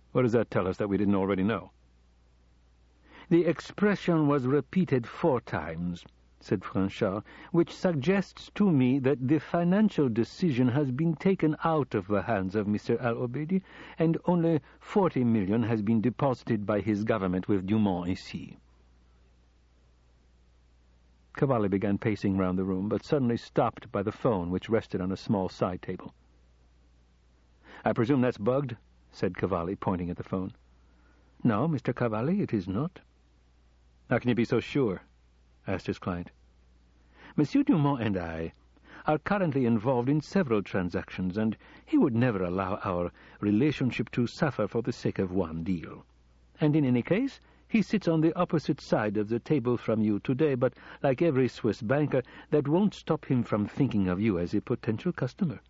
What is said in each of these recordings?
What does that tell us that we didn't already know? The expression was repeated 4 times, said Franchard, which suggests to me that the financial decision has been taken out of the hands of Mr. Al-Obeidi, and only 40 million has been deposited by his government with Dumont ici. Cavalli began pacing round the room, but suddenly stopped by the phone, which rested on a small side table. "I presume that's bugged?" said Cavalli, pointing at the phone. "No, Mr. Cavalli, it is not." "How can you be so sure?" asked his client. Monsieur Dumont and I are currently involved in several transactions, and he would never allow our relationship to suffer for the sake of one deal. And in any case, he sits on the opposite side of the table from you today, but like every Swiss banker, that won't stop him from thinking of you as a potential customer."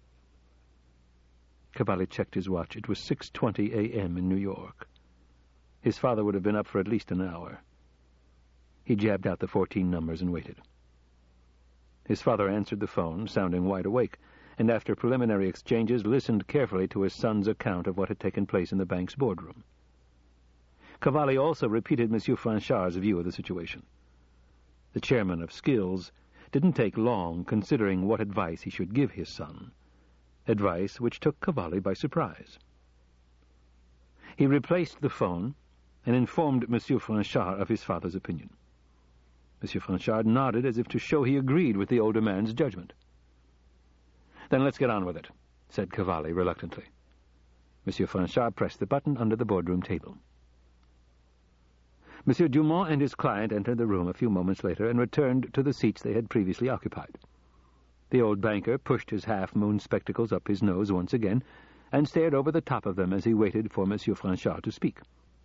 Cavalli checked his watch. It was 6:20 a.m. in New York. His father would have been up for at least an hour. He jabbed out the 14 numbers and waited. His father answered the phone, sounding wide awake, and after preliminary exchanges listened carefully to his son's account of what had taken place in the bank's boardroom. Cavalli also repeated Monsieur Franchard's view of the situation. The chairman of Skills didn't take long considering what advice he should give his son, advice which took Cavalli by surprise. He replaced the phone and informed Monsieur Franchard of his father's opinion. Monsieur Franchard nodded as if to show he agreed with the older man's judgment. "Then let's get on with it," said Cavalli reluctantly. Monsieur Franchard pressed the button under the boardroom table. Monsieur Dumont and his client entered the room a few moments later and returned to the seats they had previously occupied. The old banker pushed his half-moon spectacles up his nose once again and stared over the top of them as he waited for Monsieur Franchard to speak.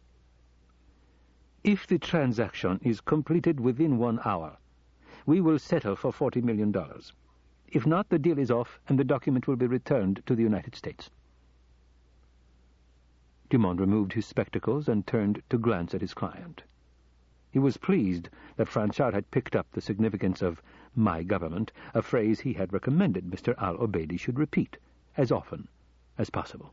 "If the transaction is completed within 1 hour, we will settle for $40 million. If not, the deal is off and the document will be returned to the United States." Dumont removed his spectacles and turned to glance at his client. He was pleased that Franchard had picked up the significance of "my government," a phrase he had recommended Mr. Al-Obeidi should repeat as often as possible.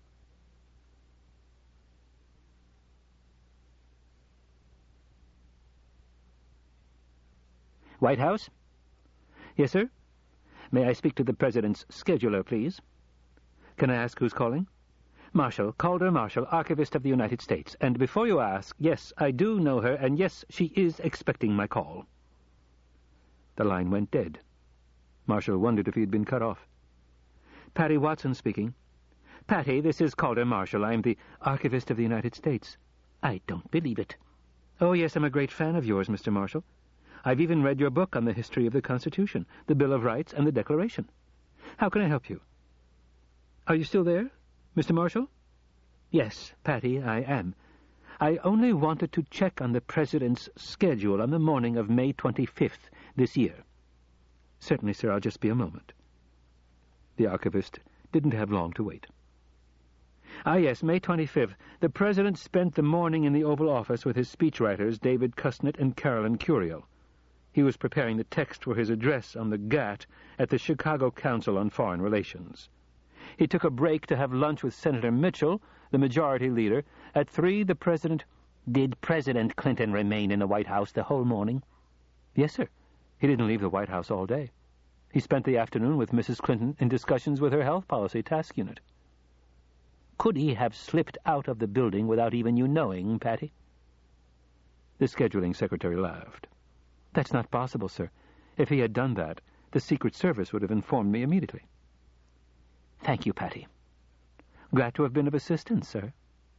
"White House?" "Yes, sir." "May I speak to the President's scheduler, please?" "Can I ask who's calling?" "Marshall, Calder Marshall, Archivist of the United States. And before you ask, yes, I do know her, and yes, she is expecting my call." The line went dead. Marshall wondered if he had been cut off. "Patty Watson speaking." "Patty, this is Calder Marshall. I'm the Archivist of the United States." "I don't believe it." "Oh, yes, I'm a great fan of yours, Mr. Marshall. I've even read your book on the history of the Constitution, the Bill of Rights, and the Declaration. How can I help you?" "Are you still there, Mr. Marshall?" "Yes, Patty, I am. I only wanted to check on the President's schedule on the morning of May 25th this year." "Certainly, sir. I'll just be a moment." The archivist didn't have long to wait. Yes, May 25th. The President spent the morning in the Oval Office with his speechwriters, David Kusnet and Carolyn Curiel. He was preparing the text for his address on the GATT at the Chicago Council on Foreign Relations. He took a break to have lunch with Senator Mitchell, the majority leader. At 3, the President... "Did President Clinton remain in the White House the whole morning?" "Yes, sir. He didn't leave the White House all day. He spent the afternoon with Mrs. Clinton in discussions with her health policy task unit." "Could he have slipped out of the building without even you knowing, Patty?" The scheduling secretary laughed. "That's not possible, sir. If he had done that, the Secret Service would have informed me immediately." "Thank you, Patty. Glad to have been of assistance, sir."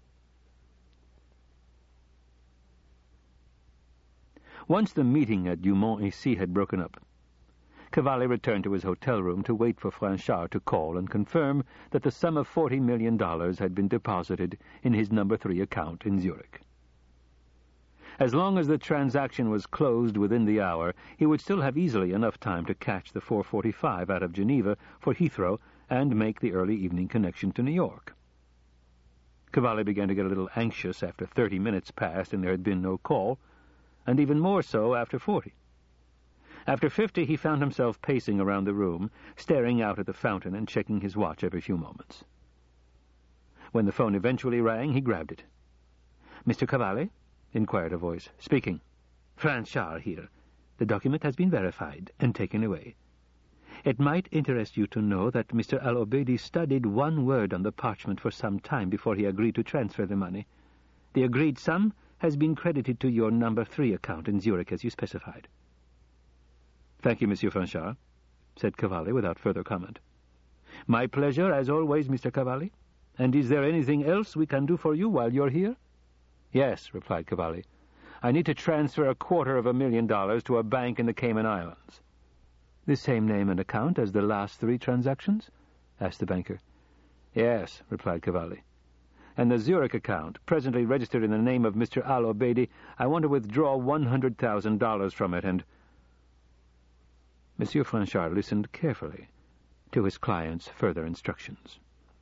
Once the meeting at Dumont ici had broken up, Cavalli returned to his hotel room to wait for Franchard to call and confirm that the sum of $40 million had been deposited in his No. 3 account in Zurich. As long as the transaction was closed within the hour, he would still have easily enough time to catch the 4:45 out of Geneva for Heathrow and make the early evening connection to New York. Cavalli began to get a little anxious after 30 minutes passed and there had been no call, and even more so after 40. After 50, he found himself pacing around the room, staring out at the fountain and checking his watch every few moments. When the phone eventually rang, he grabbed it. "Mr. Cavalli?" inquired a voice. "Speaking. Franz Schar here. The document has been verified and taken away. It might interest you to know that Mr. Al-Obeidi studied one word on the parchment for some time before he agreed to transfer the money. The agreed sum has been credited to your number 3 account in Zurich as you specified." "Thank you, Monsieur Franz Schar," said Cavalli without further comment. "My pleasure, as always, Mr. Cavalli. And is there anything else we can do for you while you're here?" "Yes," replied Cavalli. "I need to transfer $250,000 to a bank in the Cayman Islands." "The same name and account as the last 3 transactions?" asked the banker. "Yes," replied Cavalli. "And the Zurich account, presently registered in the name of Mr. Al-Obeidi, I want to withdraw $100,000 from it, and—" Monsieur Franz Schar listened carefully to his client's further instructions.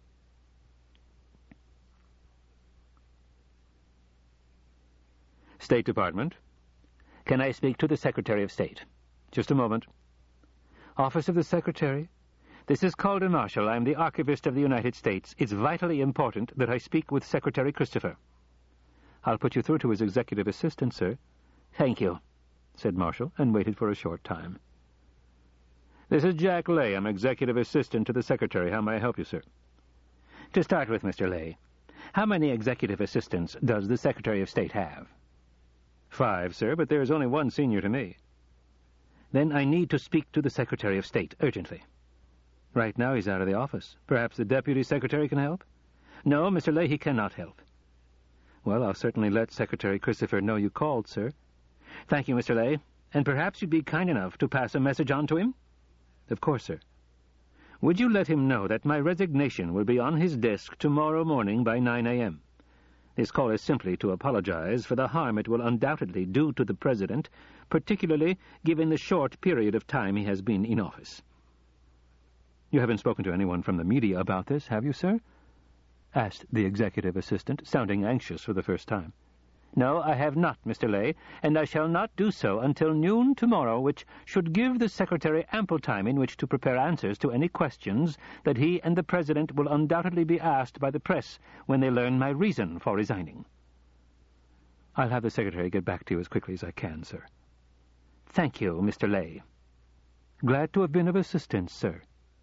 "State Department. Can I speak to the Secretary of State?" "Just a moment." "Office of the Secretary? This is Calder Marshall. I am the Archivist of the United States. It's vitally important that I speak with Secretary Christopher." "I'll put you through to his executive assistant, sir." "Thank you," said Marshall, and waited for a short time. "This is Jack Lay. I'm executive assistant to the Secretary. How may I help you, sir?" "To start with, Mr. Lay, how many executive assistants does the Secretary of State have?" "5, sir, but there is only one senior to me." "Then I need to speak to the Secretary of State, urgently." "Right now he's out of the office. Perhaps the Deputy Secretary can help?" "No, Mr. Lay, he cannot help." "Well, I'll certainly let Secretary Christopher know you called, sir." "Thank you, Mr. Lay. And perhaps you'd be kind enough to pass a message on to him?" "Of course, sir." "Would you let him know that my resignation will be on his desk tomorrow morning by 9 a.m.? This call is simply to apologize for the harm it will undoubtedly do to the President, particularly given the short period of time he has been in office." "You haven't spoken to anyone from the media about this, have you, sir?" asked the executive assistant, sounding anxious for the first time. "No, I have not, Mr. Lay, and I shall not do so until noon tomorrow, which should give the Secretary ample time in which to prepare answers to any questions that he and the President will undoubtedly be asked by the press when they learn my reason for resigning." "I'll have the Secretary get back to you as quickly as I can, sir." "Thank you, Mr. Lay." "Glad to have been of assistance, sir."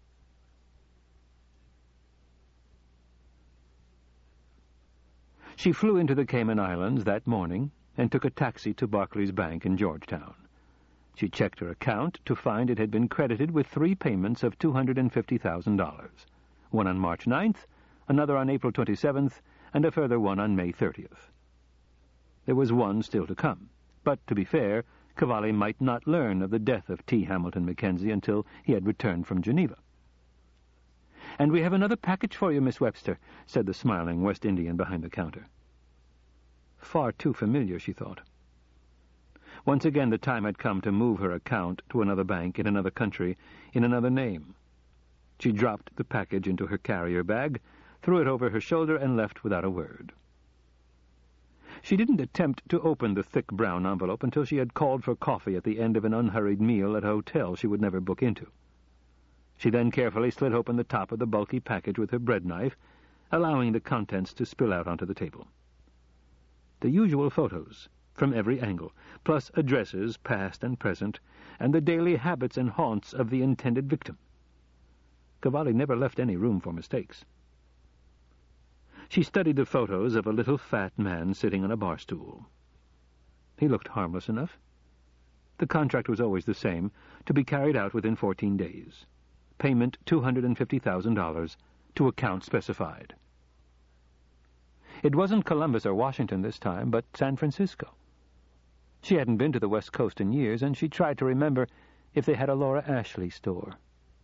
She flew into the Cayman Islands that morning and took a taxi to Barclays Bank in Georgetown. She checked her account to find it had been credited with 3 payments of $250,000, one on March 9th, another on April 27th, and a further one on May 30th. There was one still to come, but, to be fair, Cavalli might not learn of the death of T. Hamilton Mackenzie until he had returned from Geneva. "And we have another package for you, Miss Webster," said the smiling West Indian behind the counter. Far too familiar, she thought. Once again the time had come to move her account to another bank in another country, in another name. She dropped the package into her carrier bag, threw it over her shoulder, and left without a word. She didn't attempt to open the thick brown envelope until she had called for coffee at the end of an unhurried meal at a hotel she would never book into. She then carefully slit open the top of the bulky package with her bread knife, allowing the contents to spill out onto the table. The usual photos, from every angle, plus addresses, past and present, and the daily habits and haunts of the intended victim. Cavalli never left any room for mistakes. She studied the photos of a little fat man sitting on a bar stool. He looked harmless enough. The contract was always the same, to be carried out within 14 days. Payment $250,000 to account specified. It wasn't Columbus or Washington this time, but San Francisco. She hadn't been to the West Coast in years, and she tried to remember if they had a Laura Ashley store.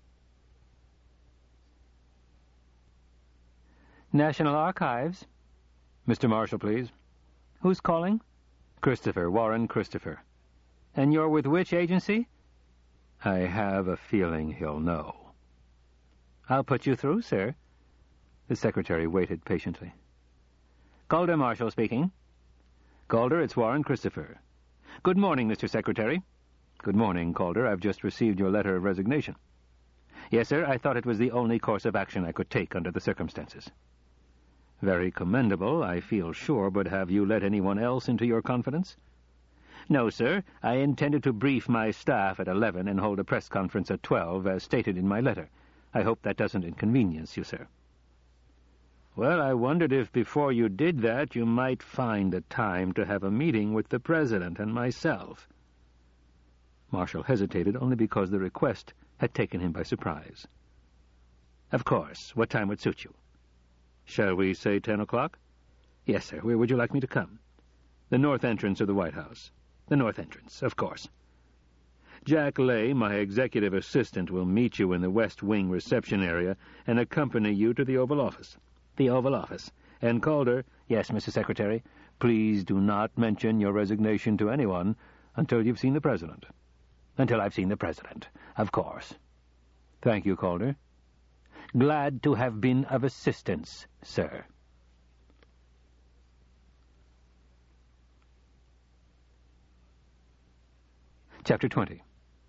"National Archives." "Mr. Marshall, please." "Who's calling?" "Christopher, Warren Christopher." "And you're with which agency?" "I have a feeling he'll know." "I'll put you through, sir." The secretary waited patiently. "Calder Marshall speaking." "Calder, it's Warren Christopher." "Good morning, Mr. Secretary." "Good morning, Calder. I've just received your letter of resignation." "Yes, sir. I thought it was the only course of action I could take under the circumstances." Very commendable, I feel sure, but have you let anyone else into your confidence? No, sir. I intended to brief my staff at 11 and hold a press conference at 12, as stated in my letter. I hope that doesn't inconvenience you, sir. Well, I wondered if before you did that you might find the time to have a meeting with the President and myself. Marshall hesitated only because the request had taken him by surprise. Of course. What time would suit you? Shall we say 10 o'clock? Yes, sir. Where would you like me to come? The north entrance of the White House. The north entrance, of course. Jack Lay, my executive assistant, will meet you in the West Wing reception area and accompany you to the Oval Office. The Oval Office. And Calder... Yes, Mr. Secretary? Please do not mention your resignation to anyone until you've seen the President. Until I've seen the President, of course. Thank you, Calder. Glad to have been of assistance, sir. Chapter 20.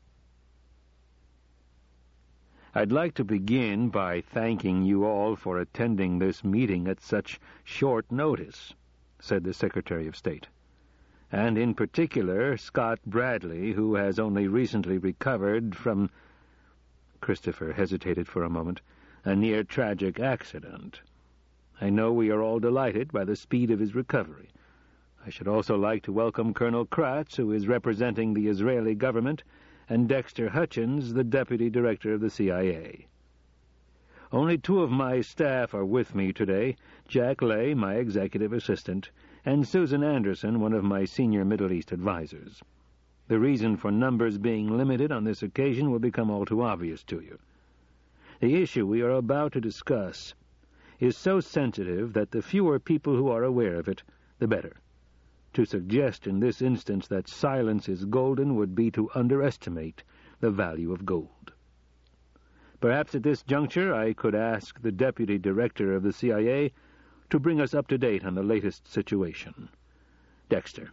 I'd like to begin by thanking you all for attending this meeting at such short notice, said the Secretary of State. And in particular, Scott Bradley, who has only recently recovered from... Christopher hesitated for a moment. A near-tragic accident. I know we are all delighted by the speed of his recovery. I should also like to welcome Colonel Kratz, who is representing the Israeli government, and Dexter Hutchins, the Deputy Director of the CIA. Only 2 of my staff are with me today, Jack Lay, my executive assistant, and Susan Anderson, one of my senior Middle East advisors. The reason for numbers being limited on this occasion will become all too obvious to you. The issue we are about to discuss is so sensitive that the fewer people who are aware of it, the better. To suggest in this instance that silence is golden would be to underestimate the value of gold. Perhaps at this juncture I could ask the Deputy Director of the CIA to bring us up to date on the latest situation. Dexter.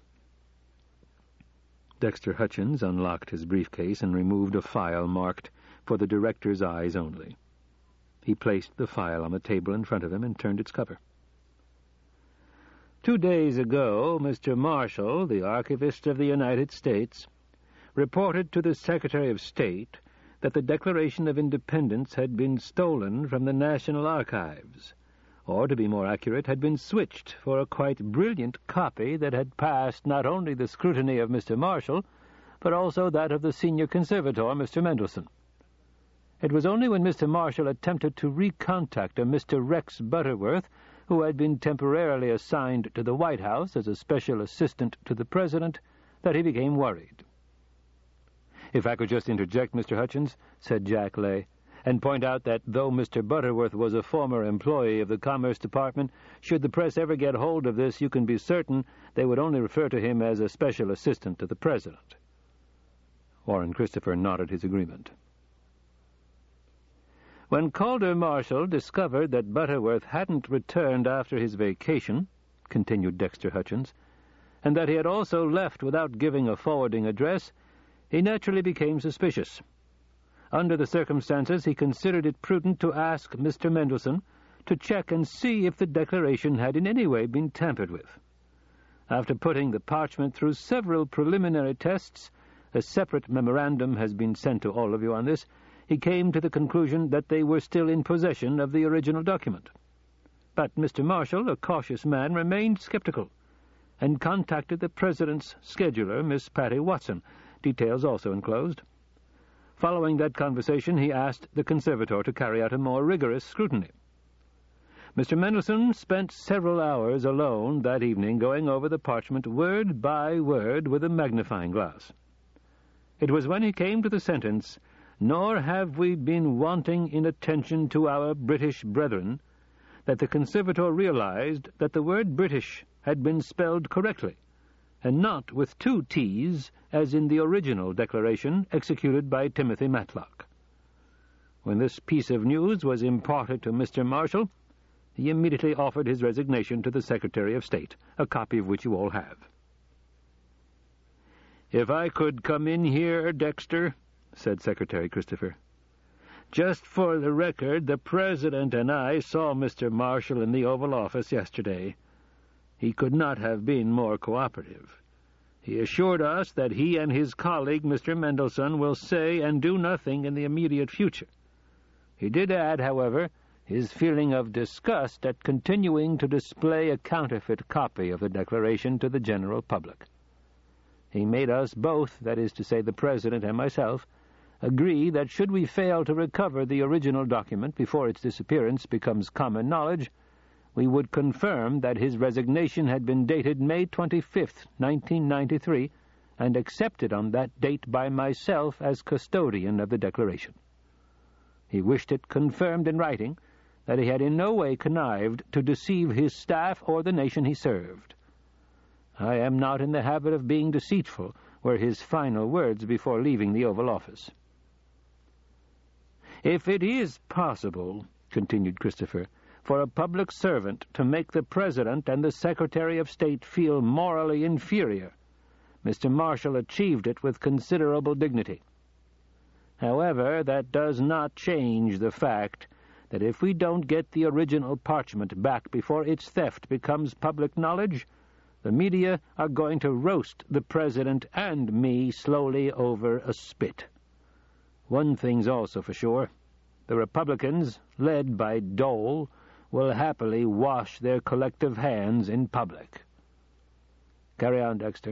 Dexter Hutchins unlocked his briefcase and removed a file marked for the Director's eyes only. He placed the file on the table in front of him and turned its cover. 2 days ago, Mr. Marshall, the Archivist of the United States, reported to the Secretary of State that the Declaration of Independence had been stolen from the National Archives, or, to be more accurate, had been switched for a quite brilliant copy that had passed not only the scrutiny of Mr. Marshall, but also that of the senior conservator, Mr. Mendelsohn. It was only when Mr. Marshall attempted to recontact a Mr. Rex Butterworth, who had been temporarily assigned to the White House as a special assistant to the President, that he became worried. "If I could just interject, Mr. Hutchins," said Jack Lay, "and point out that though Mr. Butterworth was a former employee of the Commerce Department, should the press ever get hold of this, you can be certain they would only refer to him as a special assistant to the President." Warren Christopher nodded his agreement. "When Calder Marshall discovered that Butterworth hadn't returned after his vacation," continued Dexter Hutchins, "and that he had also left without giving a forwarding address, he naturally became suspicious. Under the circumstances, he considered it prudent to ask Mr. Mendelsohn to check and see if the declaration had in any way been tampered with. After putting the parchment through several preliminary tests, a separate memorandum has been sent to all of you on this, he came to the conclusion that they were still in possession of the original document. But Mr. Marshall, a cautious man, remained skeptical, and contacted the President's scheduler, Miss Patty Watson, details also enclosed. Following that conversation, he asked the conservator to carry out a more rigorous scrutiny. Mr. Mendelsohn spent several hours alone that evening going over the parchment word by word with a magnifying glass. It was when he came to the sentence, 'Nor have we been wanting in attention to our British brethren,' that the conservator realized that the word British had been spelled correctly, and not with 2 T's, as in the original declaration executed by Timothy Matlock. When this piece of news was imparted to Mr. Marshall, he immediately offered his resignation to the Secretary of State, a copy of which you all have." "If I could come in here, Dexter," said Secretary Christopher. Just for the record, the President and I saw Mr. Marshall in the Oval Office yesterday. He could not have been more cooperative. He assured us that he and his colleague, Mr. Mendelsohn, will say and do nothing in the immediate future. He did add, however, his feeling of disgust at continuing to display a counterfeit copy of the Declaration to the general public. He made us both, that is to say the President and myself, agree that should we fail to recover the original document before its disappearance becomes common knowledge, we would confirm that his resignation had been dated May 25th, 1993, and accepted on that date by myself as custodian of the Declaration. He wished it confirmed in writing that he had in no way connived to deceive his staff or the nation he served. I am not in the habit of being deceitful, were his final words before leaving the Oval Office. If it is possible, continued Christopher, for a public servant to make the President and the Secretary of State feel morally inferior, Mr. Marshall achieved it with considerable dignity. However, that does not change the fact that if we don't get the original parchment back before its theft becomes public knowledge, the media are going to roast the President and me slowly over a spit. One thing's also for sure. The Republicans, led by Dole, will happily wash their collective hands in public. Carry on, Dexter.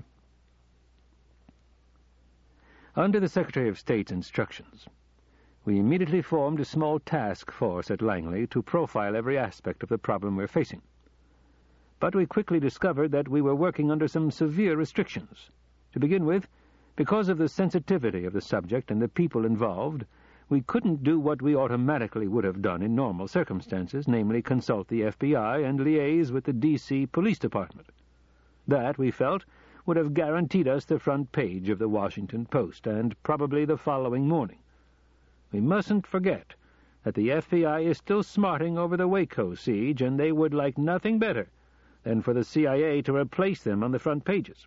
Under the Secretary of State's instructions, we immediately formed a small task force at Langley to profile every aspect of the problem we're facing. But we quickly discovered that we were working under some severe restrictions. To begin with, because of the sensitivity of the subject and the people involved, we couldn't do what we automatically would have done in normal circumstances, namely consult the FBI and liaise with the D.C. Police Department. That, we felt, would have guaranteed us the front page of the Washington Post, and probably the following morning. We mustn't forget that the FBI is still smarting over the Waco siege, and they would like nothing better than for the CIA to replace them on the front pages.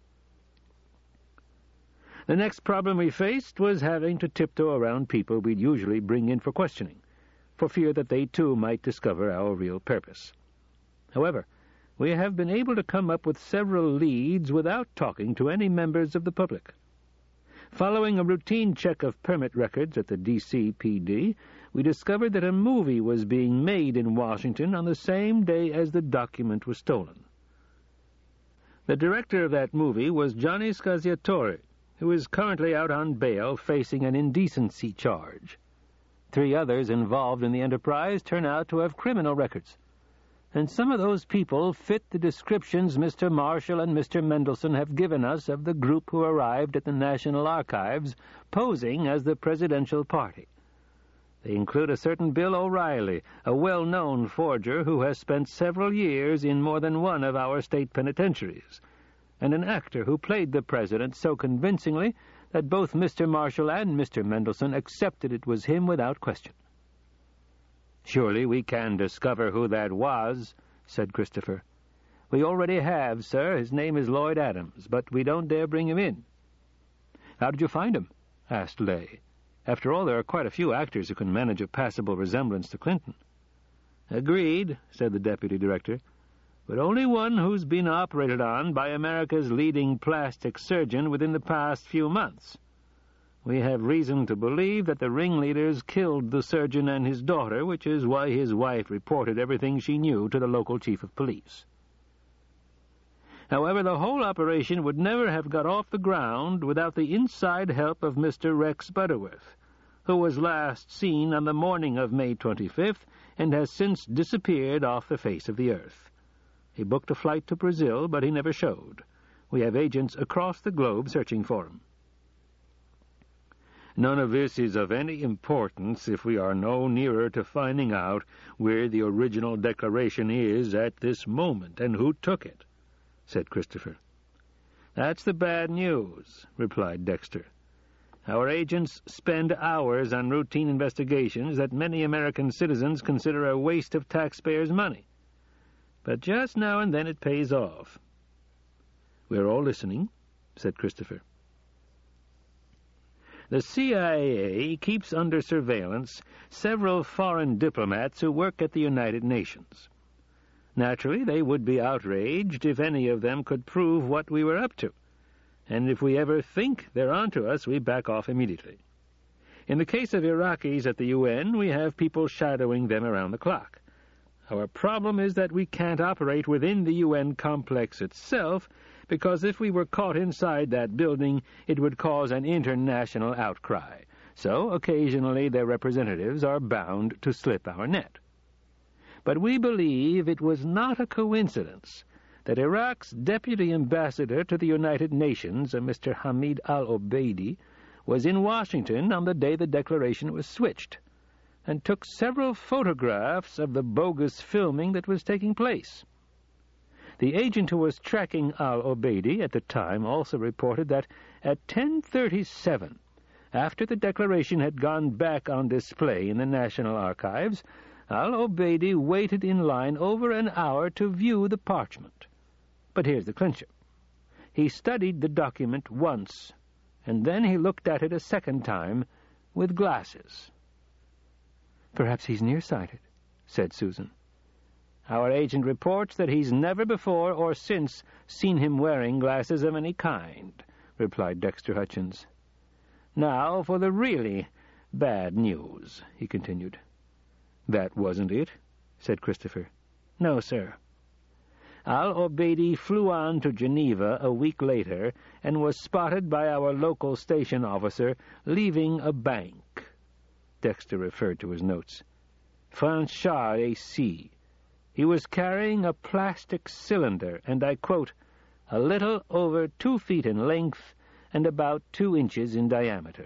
The next problem we faced was having to tiptoe around people we'd usually bring in for questioning, for fear that they too might discover our real purpose. However, we have been able to come up with several leads without talking to any members of the public. Following a routine check of permit records at the DCPD, we discovered that a movie was being made in Washington on the same day as the document was stolen. The director of that movie was Johnny Scacciatore, who is currently out on bail facing an indecency charge. 3 others involved in the enterprise turn out to have criminal records, and some of those people fit the descriptions Mr. Marshall and Mr. Mendelsohn have given us of the group who arrived at the National Archives posing as the presidential party. They include a certain Bill O'Reilly, a well-known forger who has spent several years in more than one of our state penitentiaries, and an actor who played the president so convincingly that both Mr. Marshall and Mr. Mendelsohn accepted it was him without question. "Surely we can discover who that was," said Christopher. "We already have, sir. His name is Lloyd Adams, but we don't dare bring him in." "How did you find him?" asked Lay. "After all, there are quite a few actors who can manage a passable resemblance to Clinton." "Agreed," said the deputy director, "but only one who's been operated on by America's leading plastic surgeon within the past few months. We have reason to believe that the ringleaders killed the surgeon and his daughter, which is why his wife reported everything she knew to the local chief of police. However, the whole operation would never have got off the ground without the inside help of Mr. Rex Butterworth, who was last seen on the morning of May 25th and has since disappeared off the face of the earth. He booked a flight to Brazil, but he never showed. We have agents across the globe searching for him." "None of this is of any importance if we are no nearer to finding out where the original Declaration is at this moment and who took it," said Christopher. "That's the bad news," replied Dexter. "Our agents spend hours on routine investigations that many American citizens consider a waste of taxpayers' money. But just now and then it pays off." "We're all listening," said Christopher. The CIA keeps under surveillance several foreign diplomats who work at the United Nations. Naturally, they would be outraged if any of them could prove what we were up to. And if we ever think they're onto us, we back off immediately. In the case of Iraqis at the UN, we have people shadowing them around the clock. Our problem is that we can't operate within the UN complex itself, because if we were caught inside that building, it would cause an international outcry. So, occasionally, their representatives are bound to slip our net. But we believe it was not a coincidence that Iraq's deputy ambassador to the United Nations, a Mr. Hamid al-Obeidi, was in Washington on the day the declaration was switched, and took several photographs of the bogus filming that was taking place. The agent who was tracking al-Obeidi at the time also reported that at 10:37, after the declaration had gone back on display in the National Archives, al-Obeidi waited in line over an hour to view the parchment. But here's the clincher. He studied the document once, and then he looked at it a second time with glasses. "Perhaps he's nearsighted," said Susan. "Our agent reports that he's never before or since seen him wearing glasses of any kind," replied Dexter Hutchins. "Now for the really bad news," he continued. "That wasn't it?" said Christopher. "No, sir. Al-Obeidi flew on to Geneva a week later and was spotted by our local station officer leaving a bank." Dexter referred to his notes. "Franchard AC. He was carrying a plastic cylinder, and I quote, a little over 2 feet in length and about 2 inches in diameter."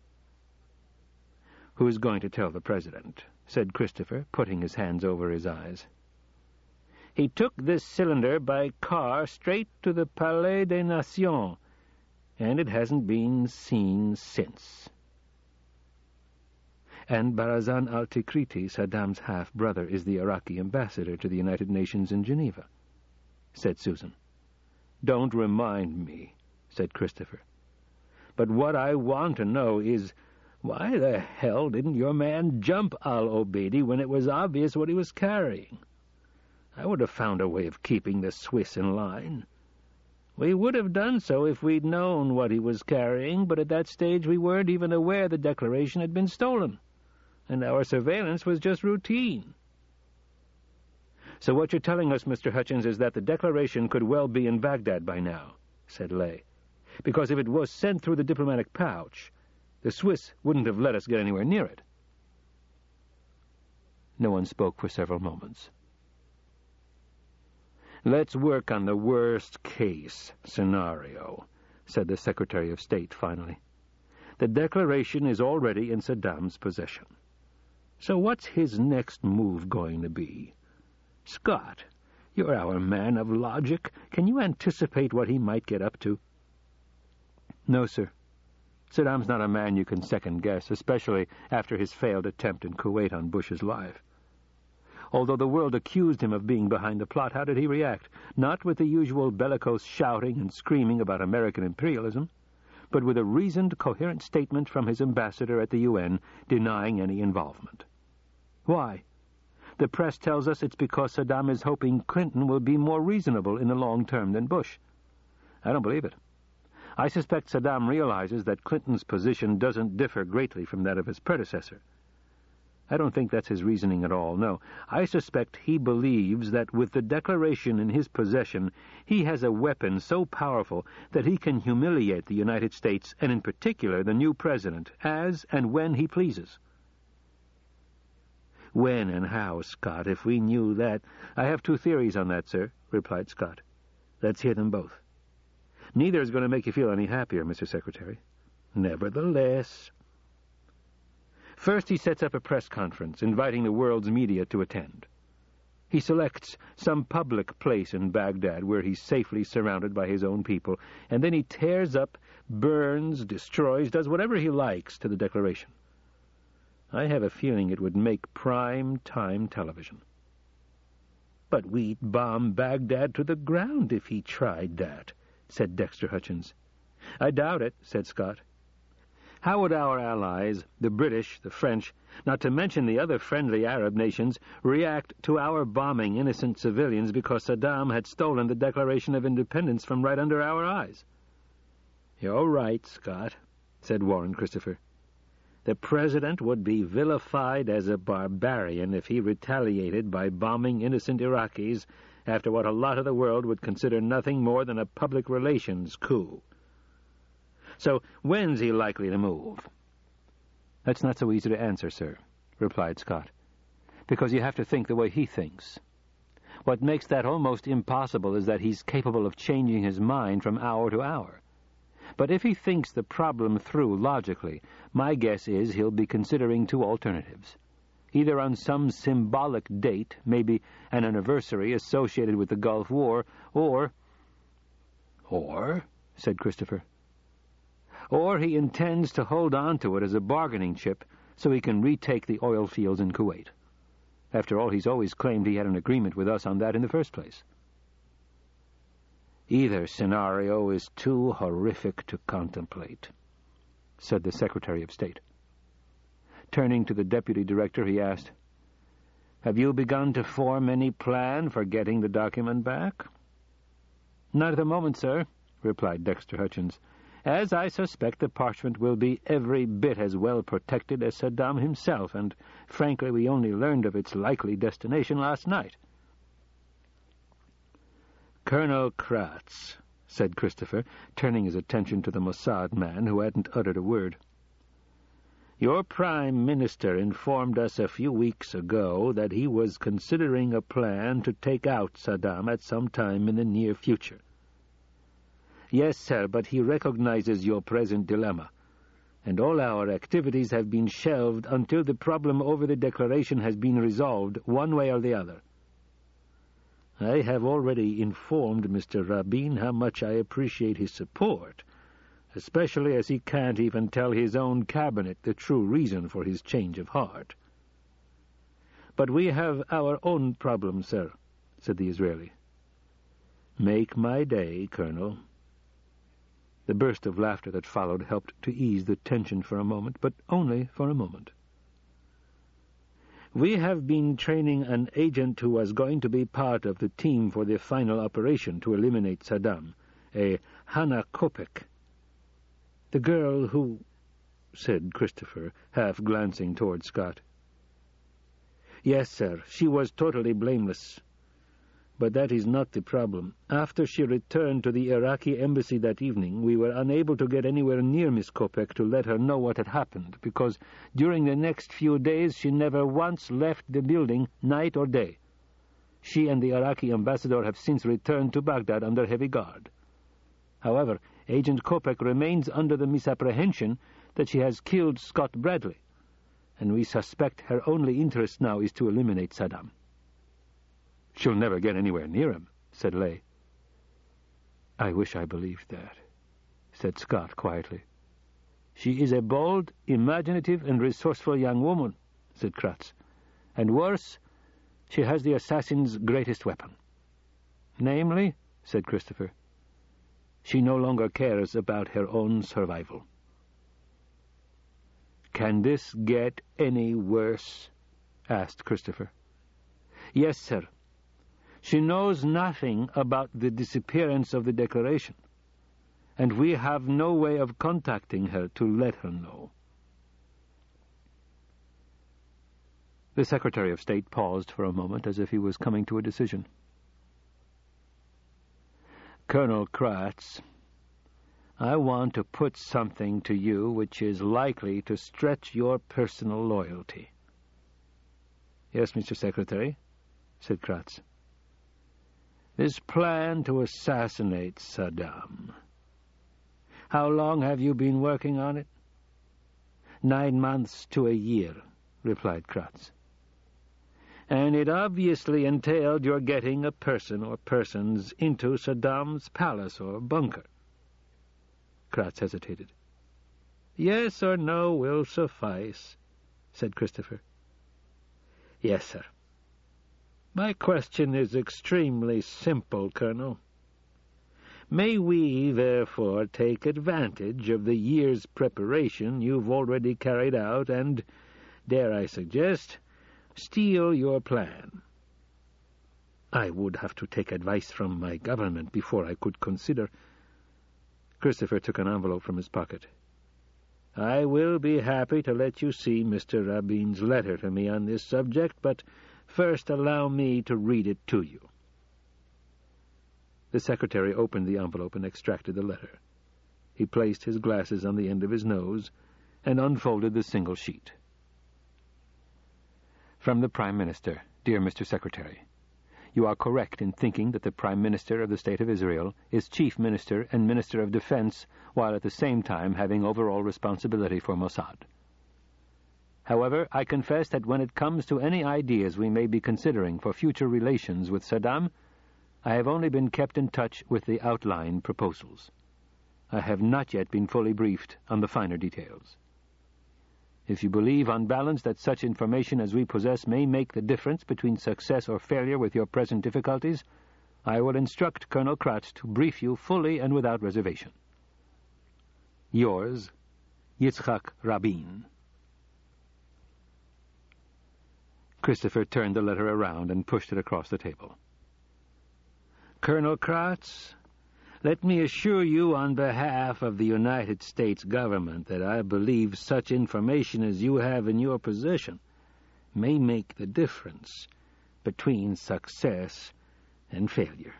"Who's going to tell the President?" said Christopher, putting his hands over his eyes. "He took this cylinder by car straight to the Palais des Nations, and it hasn't been seen since." "And Barazan al-Tikriti, Saddam's half-brother, is the Iraqi ambassador to the United Nations in Geneva," said Susan. "Don't remind me," said Christopher. "But what I want to know is, why the hell didn't your man jump al-Obeidi when it was obvious what he was carrying? I would have found a way of keeping the Swiss in line. We would have done so if we'd known what he was carrying, but at that stage we weren't even aware the declaration had been stolen, and our surveillance was just routine." "So what you're telling us, Mr. Hutchins, is that the declaration could well be in Baghdad by now," said Lay. "Because if it was sent through the diplomatic pouch, the Swiss wouldn't have let us get anywhere near it." No one spoke for several moments. "Let's work on the worst-case scenario," said the Secretary of State finally. "The declaration is already in Saddam's possession. So what's his next move going to be? Scott, you're our man of logic. Can you anticipate what he might get up to?" "No, sir. Saddam's not a man you can second-guess, especially after his failed attempt in Kuwait on Bush's life. Although the world accused him of being behind the plot, how did he react? Not with the usual bellicose shouting and screaming about American imperialism, but with a reasoned, coherent statement from his ambassador at the UN denying any involvement. Why? The press tells us it's because Saddam is hoping Clinton will be more reasonable in the long term than Bush. I don't believe it. I suspect Saddam realizes that Clinton's position doesn't differ greatly from that of his predecessor. I don't think that's his reasoning at all, no. I suspect he believes that with the declaration in his possession, he has a weapon so powerful that he can humiliate the United States, and in particular the new president, as and when he pleases." "When and how, Scott, if we knew that—" "I have 2 theories on that, sir," replied Scott. "Let's hear them both." "Neither is going to make you feel any happier, Mr. Secretary." "Nevertheless—" "First, he sets up a press conference, inviting the world's media to attend. He selects some public place in Baghdad where he's safely surrounded by his own people, and then he tears up, burns, destroys, does whatever he likes to the declaration. I have a feeling it would make prime-time television." "But we'd bomb Baghdad to the ground if he tried that," said Dexter Hutchins. "I doubt it," said Scott. How would our allies, the British, the French, not to mention the other friendly Arab nations, react to our bombing innocent civilians because Saddam had stolen the Declaration of Independence from right under our eyes? You're right, Scott, said Warren Christopher. The President would be vilified as a barbarian if he retaliated by bombing innocent Iraqis after what a lot of the world would consider nothing more than a public relations coup. So when's he likely to move? That's not so easy to answer, sir, replied Scott, because you have to think the way he thinks. What makes that almost impossible is that he's capable of changing his mind from hour to hour. But if he thinks the problem through logically, my guess is he'll be considering two alternatives. Either on some symbolic date, maybe an anniversary associated with the Gulf War, or, said Christopher, or he intends to hold on to it as a bargaining chip so he can retake the oil fields in Kuwait. After all, he's always claimed he had an agreement with us on that in the first place. Either scenario is too horrific to contemplate, said the Secretary of State. Turning to the Deputy Director, he asked, Have you begun to form any plan for getting the document back? Not at the moment, sir, replied Dexter Hutchins, as I suspect the parchment will be every bit as well protected as Saddam himself, and frankly we only learned of its likely destination last night. Colonel Kratz, said Christopher, turning his attention to the Mossad man who hadn't uttered a word. Your Prime Minister informed us a few weeks ago that he was considering a plan to take out Saddam at some time in the near future. Yes, sir, but he recognizes your present dilemma, and all our activities have been shelved until the problem over the declaration has been resolved one way or the other. I have already informed Mr. Rabin how much I appreciate his support, especially as he can't even tell his own cabinet the true reason for his change of heart. But we have our own problems, sir, said the Israeli. Make my day, Colonel. The burst of laughter that followed helped to ease the tension for a moment, but only for a moment. We have been training an agent who was going to be part of the team for the final operation to eliminate Saddam, a Hannah Kopek. The girl who, said Christopher, half glancing toward Scott. Yes, sir, she was totally blameless. But that is not the problem. After she returned to the Iraqi embassy that evening, we were unable to get anywhere near Miss Kopek to let her know what had happened, because during the next few days she never once left the building, night or day. She and the Iraqi ambassador have since returned to Baghdad under heavy guard. However, Agent Kopek remains under the misapprehension that she has killed Scott Bradley, and we suspect her only interest now is to eliminate Saddam. She'll never get anywhere near him, said Lay. I wish I believed that, said Scott quietly. She is a bold, imaginative, and resourceful young woman, said Kratz. And worse, she has the assassin's greatest weapon. Namely, said Christopher, she no longer cares about her own survival. Can this get any worse? Asked Christopher. Yes, sir. She knows nothing about the disappearance of the declaration, and we have no way of contacting her to let her know. The Secretary of State paused for a moment as if he was coming to a decision. Colonel Kratz, I want to put something to you which is likely to stretch your personal loyalty. Yes, Mr. Secretary, said Kratz. This plan to assassinate Saddam. How long have you been working on it? 9 months to a year, replied Kratz. And it obviously entailed your getting a person or persons into Saddam's palace or bunker. Kratz hesitated. Yes or no will suffice, said Christopher. Yes, sir. My question is extremely simple, Colonel. May we, therefore, take advantage of the year's preparation you've already carried out and, dare I suggest, steal your plan? I would have to take advice from my government before I could consider. Christopher took an envelope from his pocket. I will be happy to let you see Mr. Rabin's letter to me on this subject, but first allow me to read it to you. The secretary opened the envelope and extracted the letter. He placed his glasses on the end of his nose and unfolded the single sheet. From the Prime Minister, dear Mr. Secretary. You are correct in thinking that the Prime Minister of the State of Israel is Chief Minister and Minister of Defense, while at the same time having overall responsibility for Mossad. However, I confess that when it comes to any ideas we may be considering for future relations with Saddam, I have only been kept in touch with the outline proposals. I have not yet been fully briefed on the finer details. If you believe on balance that such information as we possess may make the difference between success or failure with your present difficulties, I will instruct Colonel Kratz to brief you fully and without reservation. Yours, Yitzhak Rabin. Christopher turned the letter around and pushed it across the table. Colonel Kratz, let me assure you on behalf of the United States government that I believe such information as you have in your possession may make the difference between success and failure.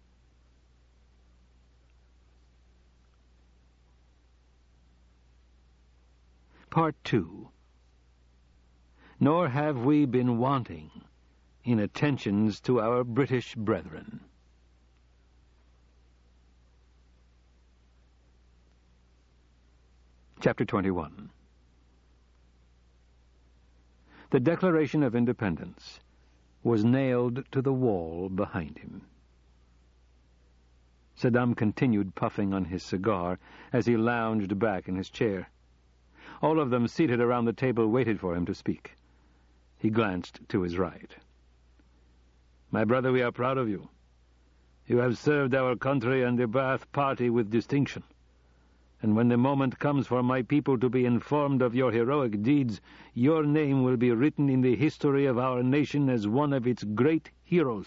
Part 2. Nor have we been wanting in attentions to our British brethren. Chapter 21. The Declaration of Independence was nailed to the wall behind him. Saddam continued puffing on his cigar as he lounged back in his chair. All of them seated around the table waited for him to speak. He glanced to his right. My brother, we are proud of you. You have served our country and the Ba'ath Party with distinction. And when the moment comes for my people to be informed of your heroic deeds, your name will be written in the history of our nation as one of its great heroes.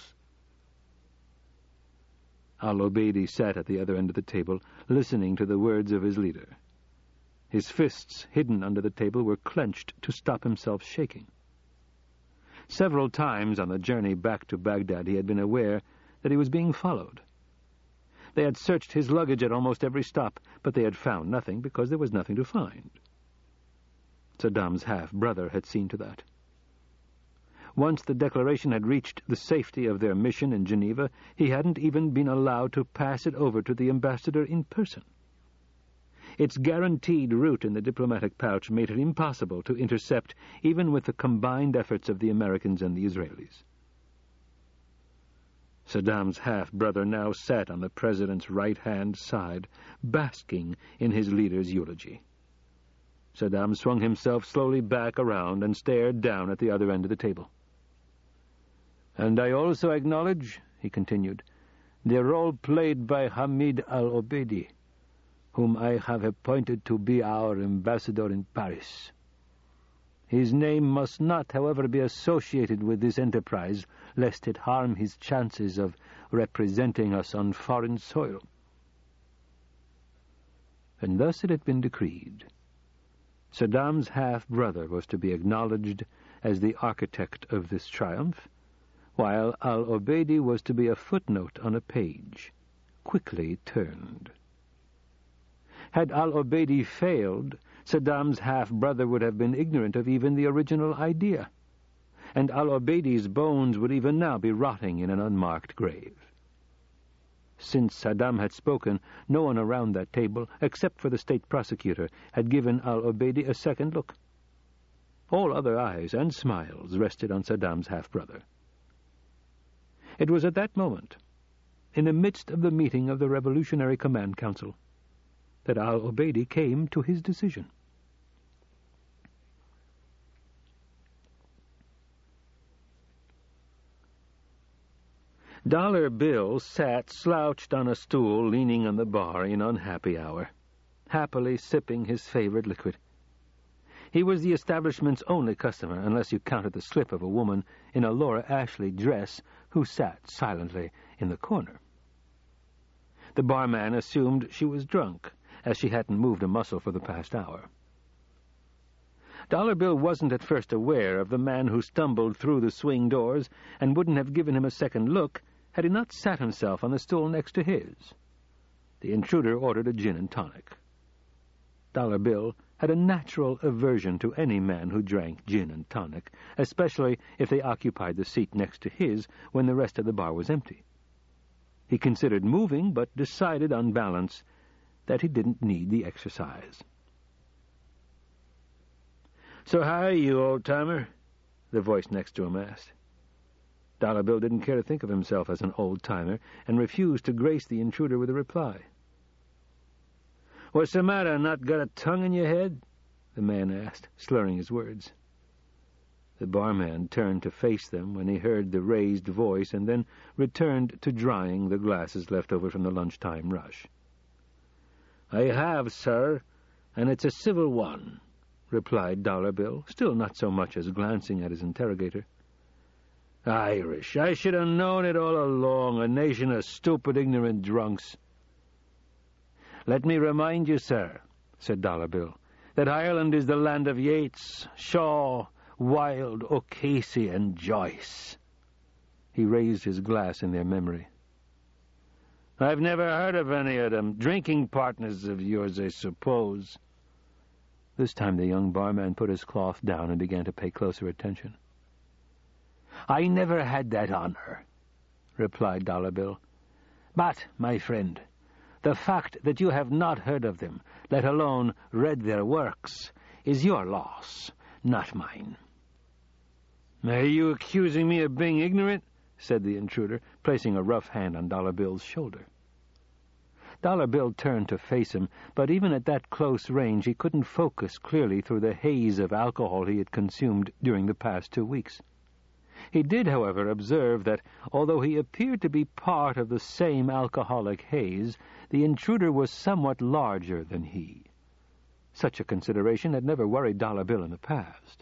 Al-Obeidi sat at the other end of the table, listening to the words of his leader. His fists, hidden under the table, were clenched to stop himself shaking. Several times on the journey back to Baghdad he had been aware that he was being followed. They had searched his luggage at almost every stop, but they had found nothing because there was nothing to find. Saddam's half-brother had seen to that. Once the declaration had reached the safety of their mission in Geneva, he hadn't even been allowed to pass it over to the ambassador in person. Its guaranteed route in the diplomatic pouch made it impossible to intercept, even with the combined efforts of the Americans and the Israelis. Saddam's half-brother now sat on the president's right-hand side, basking in his leader's eulogy. Saddam swung himself slowly back around and stared down at the other end of the table. And I also acknowledge, he continued, the role played by Hamid al-Obeidi, whom I have appointed to be our ambassador in Paris. His name must not, however, be associated with this enterprise, lest it harm his chances of representing us on foreign soil. And thus it had been decreed. Saddam's half-brother was to be acknowledged as the architect of this triumph, while al-Obeidi was to be a footnote on a page, quickly turned. Had al-Obeidi failed, Saddam's half-brother would have been ignorant of even the original idea, and al-Obeidi's bones would even now be rotting in an unmarked grave. Since Saddam had spoken, no one around that table, except for the state prosecutor, had given al-Obeidi a second look. All other eyes and smiles rested on Saddam's half-brother. It was at that moment, in the midst of the meeting of the Revolutionary Command Council, that al-Obeidi came to his decision. Dollar Bill sat slouched on a stool leaning on the bar in unhappy hour, happily sipping his favorite liquid. He was the establishment's only customer, unless you counted the slip of a woman in a Laura Ashley dress who sat silently in the corner. The barman assumed she was drunk, as she hadn't moved a muscle for the past hour. Dollar Bill wasn't at first aware of the man who stumbled through the swing doors and wouldn't have given him a second look had he not sat himself on the stool next to his. The intruder ordered a gin and tonic. Dollar Bill had a natural aversion to any man who drank gin and tonic, especially if they occupied the seat next to his when the rest of the bar was empty. He considered moving, but decided on balance that he didn't need the exercise. "So how are you, old-timer?" the voice next to him asked. Dollar Bill didn't care to think of himself as an old-timer and refused to grace the intruder with a reply. "What's the matter, not got a tongue in your head?" the man asked, slurring his words. The barman turned to face them when he heard the raised voice and then returned to drying the glasses left over from the lunchtime rush. "I have, sir, and it's a civil one," replied Dollar Bill, still not so much as glancing at his interrogator. "Irish, I should have known it all along, a nation of stupid, ignorant drunks." "Let me remind you, sir," said Dollar Bill, "that Ireland is the land of Yeats, Shaw, Wilde, O'Casey, and Joyce." He raised his glass in their memory. "I've never heard of any of them. Drinking partners of yours, I suppose." This time the young barman put his cloth down and began to pay closer attention. "I never had that honor," replied Dollar Bill. "But, my friend, the fact that you have not heard of them, let alone read their works, is your loss, not mine." "Are you accusing me of being ignorant?" said the intruder, placing a rough hand on Dollar Bill's shoulder. Dollar Bill turned to face him, but even at that close range he couldn't focus clearly through the haze of alcohol he had consumed during the past 2 weeks. He did, however, observe that, although he appeared to be part of the same alcoholic haze, the intruder was somewhat larger than he. Such a consideration had never worried Dollar Bill in the past.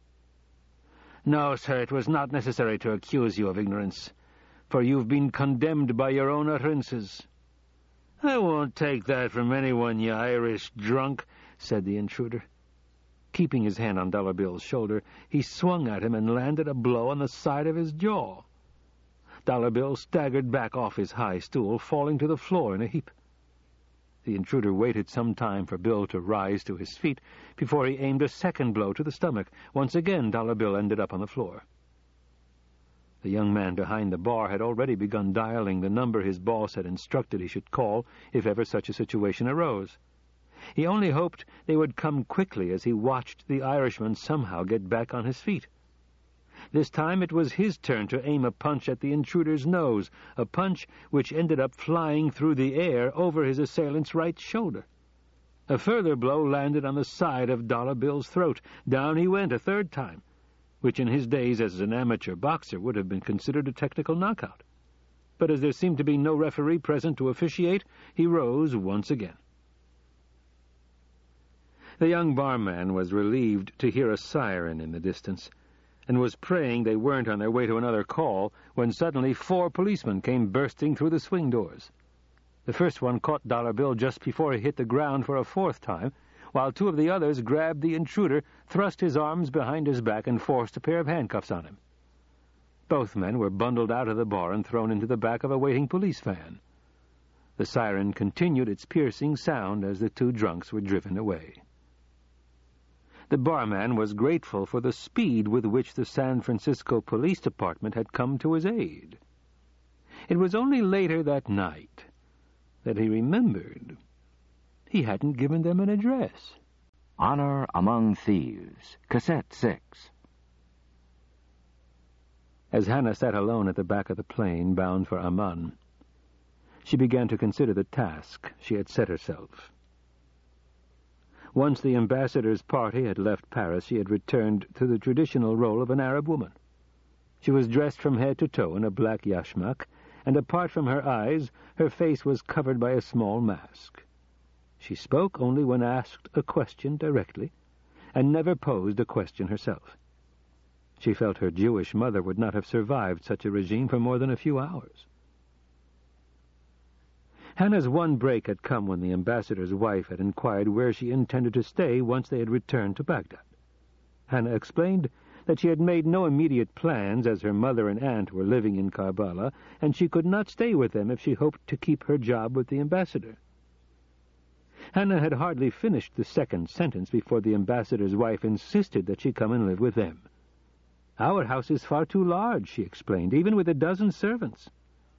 "No, sir, it was not necessary to accuse you of ignorance, for you've been condemned by your own utterances." "I won't take that from anyone, you Irish drunk," said the intruder. Keeping his hand on Dollar Bill's shoulder, he swung at him and landed a blow on the side of his jaw. Dollar Bill staggered back off his high stool, falling to the floor in a heap. The intruder waited some time for Bill to rise to his feet before he aimed a second blow to the stomach. Once again, Dollar Bill ended up on the floor. The young man behind the bar had already begun dialing the number his boss had instructed he should call if ever such a situation arose. He only hoped they would come quickly as he watched the Irishman somehow get back on his feet. This time it was his turn to aim a punch at the intruder's nose, a punch which ended up flying through the air over his assailant's right shoulder. A further blow landed on the side of Dollar Bill's throat. Down he went a third time, which in his days as an amateur boxer would have been considered a technical knockout. But as there seemed to be no referee present to officiate, he rose once again. The young barman was relieved to hear a siren in the distance, and was praying they weren't on their way to another call when suddenly 4 policemen came bursting through the swing doors. The first one caught Dollar Bill just before he hit the ground for a 4th time, while 2 of the others grabbed the intruder, thrust his arms behind his back, and forced a pair of handcuffs on him. Both men were bundled out of the bar and thrown into the back of a waiting police van. The siren continued its piercing sound as the 2 drunks were driven away. The barman was grateful for the speed with which the San Francisco Police Department had come to his aid. It was only later that night that he remembered he hadn't given them an address. Honor Among Thieves, Cassette 6. As Hannah sat alone at the back of the plane bound for Amman, she began to consider the task she had set herself. Once the ambassador's party had left Paris, she had returned to the traditional role of an Arab woman. She was dressed from head to toe in a black yashmak and apart from her eyes, her face was covered by a small mask. She spoke only when asked a question directly, and never posed a question herself. She felt her Jewish mother would not have survived such a regime for more than a few hours. Hannah's one break had come when the ambassador's wife had inquired where she intended to stay once they had returned to Baghdad. Hannah explained that she had made no immediate plans, as her mother and aunt were living in Karbala, and she could not stay with them if she hoped to keep her job with the ambassador. Hannah had hardly finished the second sentence before the ambassador's wife insisted that she come and live with them. "Our house is far too large," she explained, "even with a dozen servants."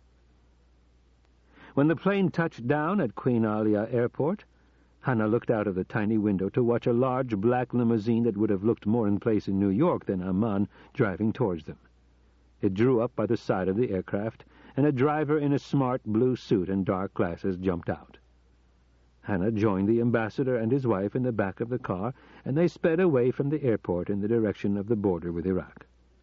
When the plane touched down at Queen Alia Airport, Hannah looked out of the tiny window to watch a large black limousine that would have looked more in place in New York than Amman driving towards them. It drew up by the side of the aircraft, and a driver in a smart blue suit and dark glasses jumped out. Hannah joined the ambassador and his wife in the back of the car, and they sped away from the airport in the direction of the border with Iraq.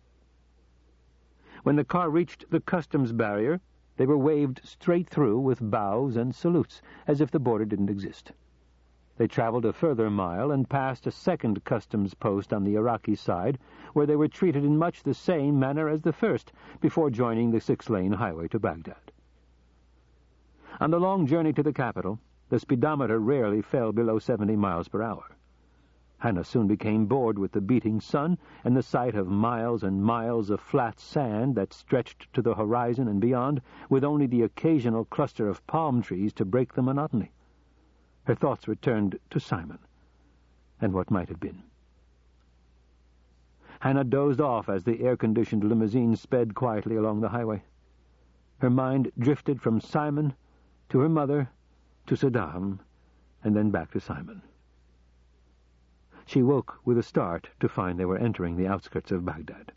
When the car reached the customs barrier, they were waved straight through with bows and salutes, as if the border didn't exist. They traveled a further mile and passed a second customs post on the Iraqi side, where they were treated in much the same manner as the first, before joining the 6-lane highway to Baghdad. On the long journey to the capital, the speedometer rarely fell below 70 miles per hour. Hannah soon became bored with the beating sun and the sight of miles and miles of flat sand that stretched to the horizon and beyond, with only the occasional cluster of palm trees to break the monotony. Her thoughts returned to Simon, and what might have been. Hannah dozed off as the air-conditioned limousine sped quietly along the highway. Her mind drifted from Simon to her mother to Saddam, and then back to Simon. She woke with a start to find they were entering the outskirts of Baghdad.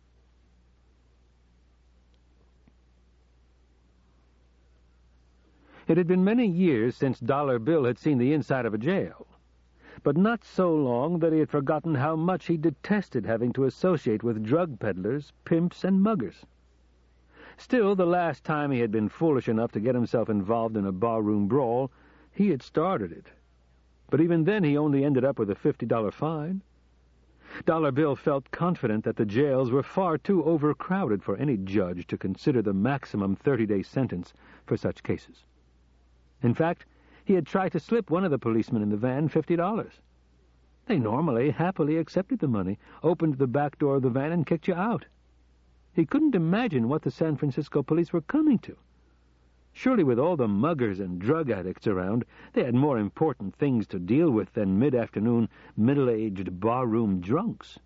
It had been many years since Dollar Bill had seen the inside of a jail, but not so long that he had forgotten how much he detested having to associate with drug peddlers, pimps, and muggers. Still, the last time he had been foolish enough to get himself involved in a barroom brawl, he had started it. But even then he only ended up with a $50 fine. Dollar Bill felt confident that the jails were far too overcrowded for any judge to consider the maximum 30-day sentence for such cases. In fact, he had tried to slip one of the policemen in the van $50. They normally happily accepted the money, opened the back door of the van, and kicked you out. He couldn't imagine what the San Francisco police were coming to. Surely with all the muggers and drug addicts around, they had more important things to deal with than mid-afternoon, middle-aged barroom drunks.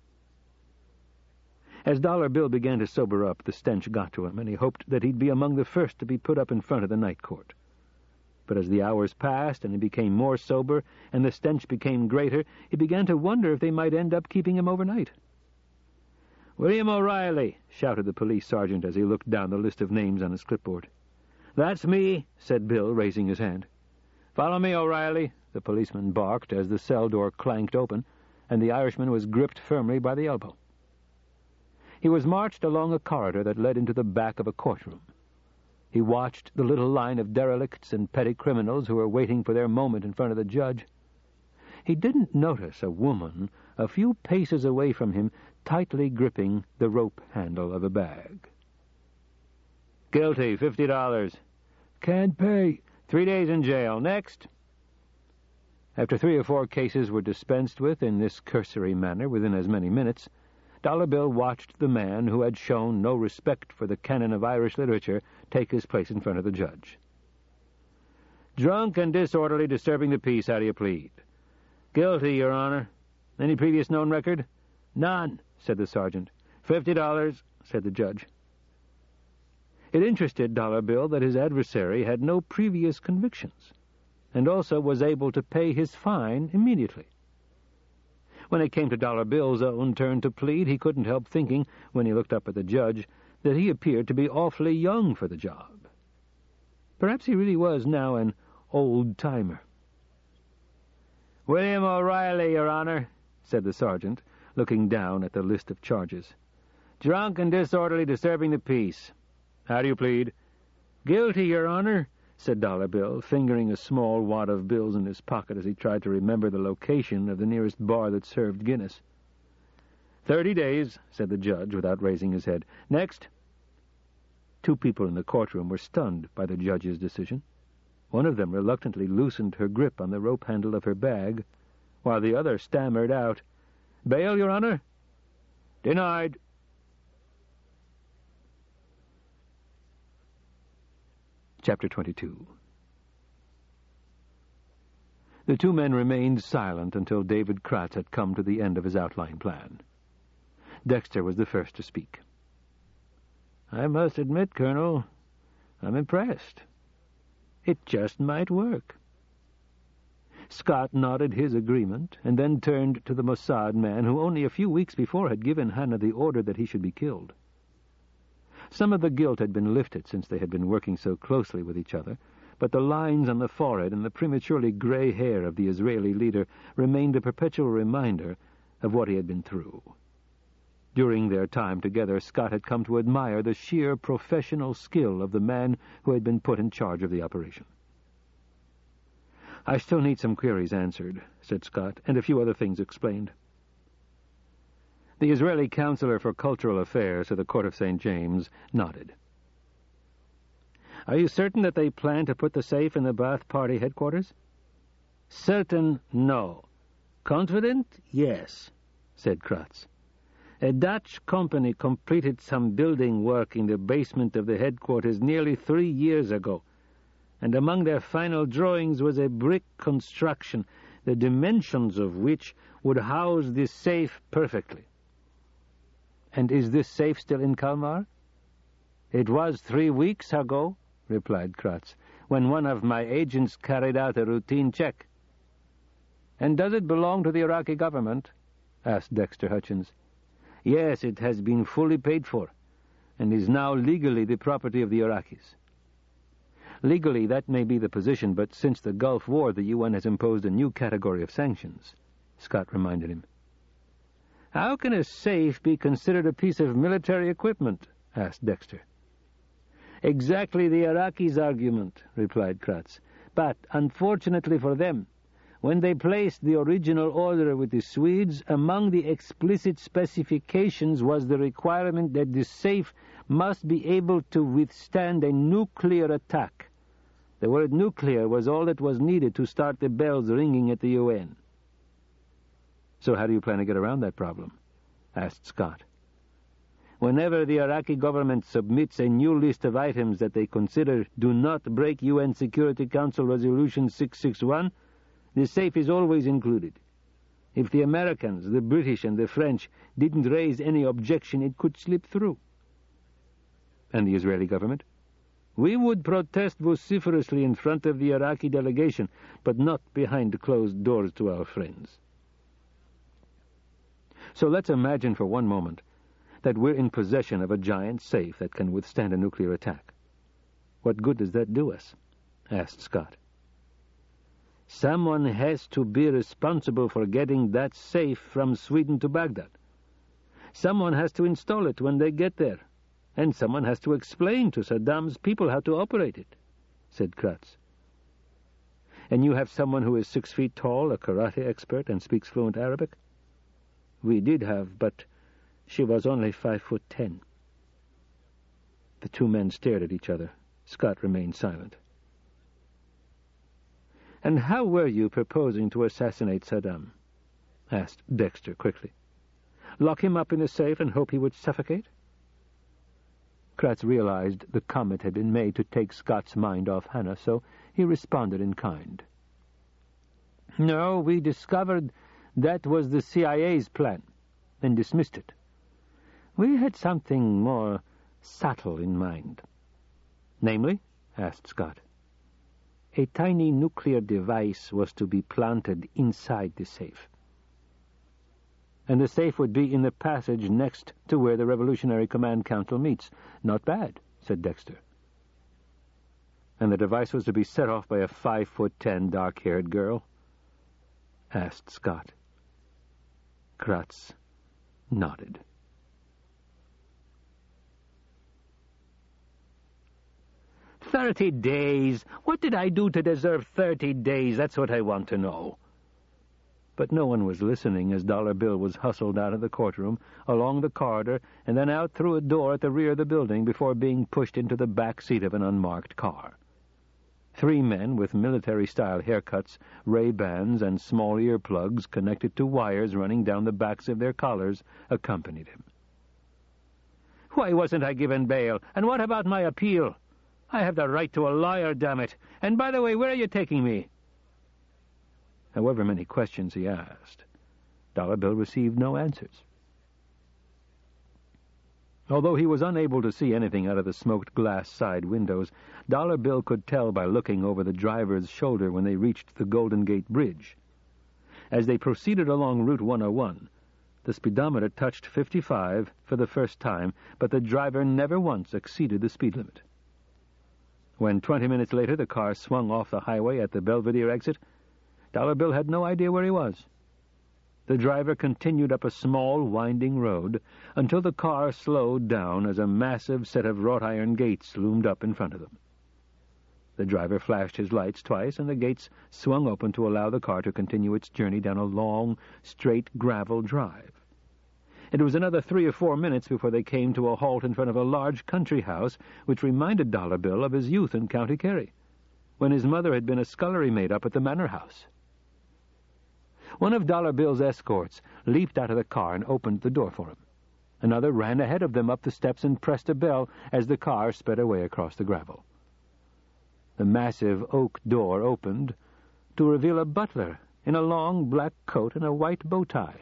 As Dollar Bill began to sober up, the stench got to him, and he hoped that he'd be among the first to be put up in front of the night court. But as the hours passed and he became more sober and the stench became greater, he began to wonder if they might end up keeping him overnight. "William O'Reilly," shouted the police sergeant as he looked down the list of names on his clipboard. "That's me," said Bill, raising his hand. "Follow me, O'Reilly," the policeman barked as the cell door clanked open, and the Irishman was gripped firmly by the elbow. He was marched along a corridor that led into the back of a courtroom. He watched the little line of derelicts and petty criminals who were waiting for their moment in front of the judge. He didn't notice a woman a few paces away from him, tightly gripping the rope handle of a bag. "Guilty, $50. "Can't pay. 3 days in jail. Next." After 3 or 4 cases were dispensed with in this cursory manner within as many minutes, Dollar Bill watched the man who had shown no respect for the canon of Irish literature take his place in front of the judge. "Drunk and disorderly, disturbing the peace. How do you plead?" "Guilty, Your Honor." "Any previous known record?" "None," said the sergeant. $50, said the judge. It interested Dollar Bill that his adversary had no previous convictions, and also was able to pay his fine immediately. When it came to Dollar Bill's own turn to plead, he couldn't help thinking, when he looked up at the judge, that he appeared to be awfully young for the job. Perhaps he really was now an old-timer. "William O'Reilly, Your Honor," said the sergeant, looking down at the list of charges. "Drunk and disorderly, disturbing the peace. How do you plead?" "Guilty, Your Honor," said Dollar Bill, fingering a small wad of bills in his pocket as he tried to remember the location of the nearest bar that served Guinness. 30 days, said the judge, without raising his head. Next. 2 people in the courtroom were stunned by the judge's decision. One of them reluctantly loosened her grip on the rope handle of her bag, while the other stammered out, "Bail, Your Honor?" "Denied." Chapter 22. The 2 men remained silent until David Kratz had come to the end of his outline plan. Dexter was the first to speak. "I must admit, Colonel, I'm impressed. It just might work." Scott nodded his agreement, and then turned to the Mossad man who only a few weeks before had given Hannah the order that he should be killed. Some of the guilt had been lifted since they had been working so closely with each other, but the lines on the forehead and the prematurely gray hair of the Israeli leader remained a perpetual reminder of what he had been through. During their time together, Scott had come to admire the sheer professional skill of the man who had been put in charge of the operation. "I still need some queries answered," said Scott, "and a few other things explained." The Israeli Counselor for Cultural Affairs of the Court of St. James nodded. "Are you certain that they plan to put the safe in the Ba'ath Party headquarters?" "Certain, no. Confident, yes," said Kratz. "A Dutch company completed some building work in the basement of the headquarters nearly 3 years ago, and among their final drawings was a brick construction, the dimensions of which would house this safe perfectly." "And is this safe still in Kalmar?" "It was 3 weeks ago," replied Kratz, "when one of my agents carried out a routine check." "And does it belong to the Iraqi government?" asked Dexter Hutchins. "Yes, it has been fully paid for, and is now legally the property of the Iraqis." "Legally, that may be the position, but since the Gulf War, the UN has imposed a new category of sanctions," Scott reminded him. "How can a safe be considered a piece of military equipment?" asked Dexter. "Exactly the Iraqis' argument," replied Kratz. "But, unfortunately for them, when they placed the original order with the Swedes, among the explicit specifications was the requirement that the safe must be able to withstand a nuclear attack. The word nuclear was all that was needed to start the bells ringing at the UN." "So how do you plan to get around that problem?" asked Scott. "Whenever the Iraqi government submits a new list of items that they consider do not break UN Security Council Resolution 661, the safe is always included. If the Americans, the British, and the French didn't raise any objection, it could slip through." "And the Israeli government?" "We would protest vociferously in front of the Iraqi delegation, but not behind closed doors to our friends." "So let's imagine for one moment that we're in possession of a giant safe that can withstand a nuclear attack. What good does that do us?" asked Scott. "Someone has to be responsible for getting that safe from Sweden to Baghdad. Someone has to install it when they get there, and someone has to explain to Saddam's people how to operate it," said Kratz. "And you have someone who is 6 feet tall, a karate expert, and speaks fluent Arabic?" "We did have, but she was only 5'10". The 2 men stared at each other. Scott remained silent. "And how were you proposing to assassinate Saddam?" asked Dexter quickly. "Lock him up in a safe and hope he would suffocate?" Kratz realized the comment had been made to take Scott's mind off Hannah, so he responded in kind. "No, we discovered that was the CIA's plan, and dismissed it. We had something more subtle in mind." "Namely?" asked Scott. "A tiny nuclear device was to be planted inside the safe. And the safe would be in the passage next to where the Revolutionary Command Council meets." "Not bad," said Dexter. "And the device was to be set off by a 5'10", dark-haired girl?" asked Scott. Kratz nodded. 30 days? What did I do to deserve 30 days? That's what I want to know. But no one was listening as Dollar Bill was hustled out of the courtroom, along the corridor, and then out through a door at the rear of the building before being pushed into the back seat of an unmarked car. 3 men with military-style haircuts, Ray-Bans, and small earplugs connected to wires running down the backs of their collars accompanied him. Why wasn't I given bail? And what about my appeal? I have the right to a lawyer, damn it. And by the way, where are you taking me? However many questions he asked, Dollar Bill received no answers. Although he was unable to see anything out of the smoked glass side windows, Dollar Bill could tell by looking over the driver's shoulder when they reached the Golden Gate Bridge. As they proceeded along Route 101, the speedometer touched 55 for the first time, but the driver never once exceeded the speed limit. When 20 minutes later the car swung off the highway at the Belvedere exit, Dollar Bill had no idea where he was. The driver continued up a small, winding road until the car slowed down as a massive set of wrought-iron gates loomed up in front of them. The driver flashed his lights twice, and the gates swung open to allow the car to continue its journey down a long, straight gravel drive. It was another 3 or 4 minutes before they came to a halt in front of a large country house which reminded Dollar Bill of his youth in County Kerry, when his mother had been a scullery maid up at the manor house. One of Dollar Bill's escorts leaped out of the car and opened the door for him. Another ran ahead of them up the steps and pressed a bell as the car sped away across the gravel. The massive oak door opened to reveal a butler in a long black coat and a white bow tie.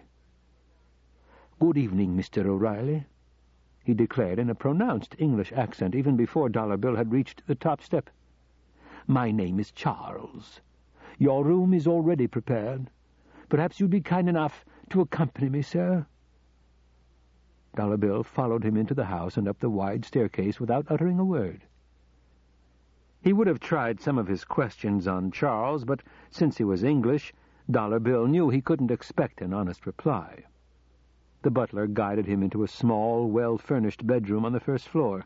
"Good evening, Mr. O'Reilly," he declared in a pronounced English accent even before Dollar Bill had reached the top step. "My name is Charles. Your room is already prepared. Perhaps you'd be kind enough to accompany me, sir." Dollar Bill followed him into the house and up the wide staircase without uttering a word. He would have tried some of his questions on Charles, but since he was English, Dollar Bill knew he couldn't expect an honest reply. The butler guided him into a small, well-furnished bedroom on the first floor.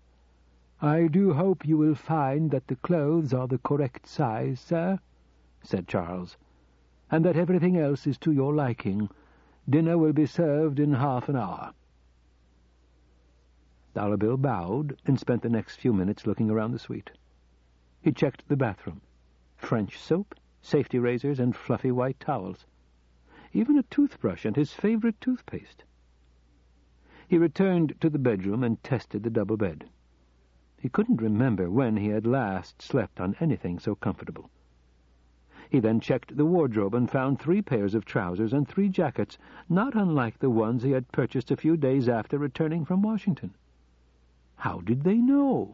"I do hope you will find that the clothes are the correct size, sir," said Charles, "and that everything else is to your liking. Dinner will be served in half an hour." Dollar Bill bowed and spent the next few minutes looking around the suite. He checked the bathroom. French soap, safety razors, and fluffy white towels. Even a toothbrush and his favorite toothpaste. He returned to the bedroom and tested the double bed. He couldn't remember when he had last slept on anything so comfortable. He then checked the wardrobe and found 3 pairs of trousers and 3 jackets, not unlike the ones he had purchased a few days after returning from Washington. How did they know?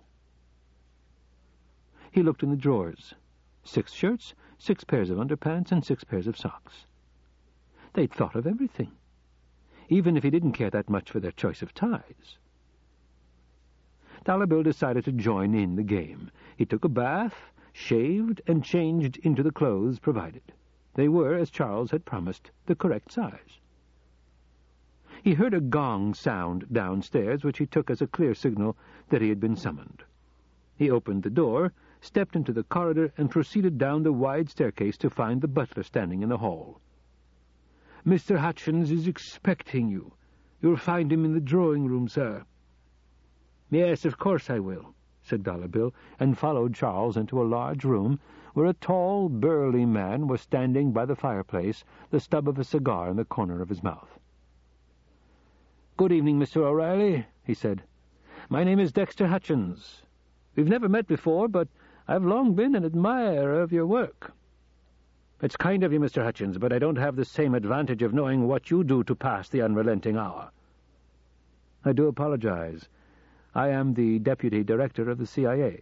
He looked in the drawers. 6 shirts, 6 pairs of underpants, and 6 pairs of socks. They'd thought of everything, even if he didn't care that much for their choice of ties. Dollar Bill decided to join in the game. He took a bath, shaved, and changed into the clothes provided. They were, as Charles had promised, the correct size. He heard a gong sound downstairs, which he took as a clear signal that he had been summoned. He opened the door, stepped into the corridor, and proceeded down the wide staircase to find the butler standing in the hall. "Mr. Hutchins is expecting you. You'll find him in the drawing-room, sir." "Yes, of course I will," said Dollar Bill, and followed Charles into a large room where a tall, burly man was standing by the fireplace, the stub of a cigar in the corner of his mouth. "Good evening, Mr. O'Reilly," he said. "My name is Dexter Hutchins. We've never met before, but I've long been an admirer of your work." "It's kind of you, Mr. Hutchins, but I don't have the same advantage of knowing what you do to pass the unrelenting hour." "I do apologize. I am the Deputy Director of the CIA.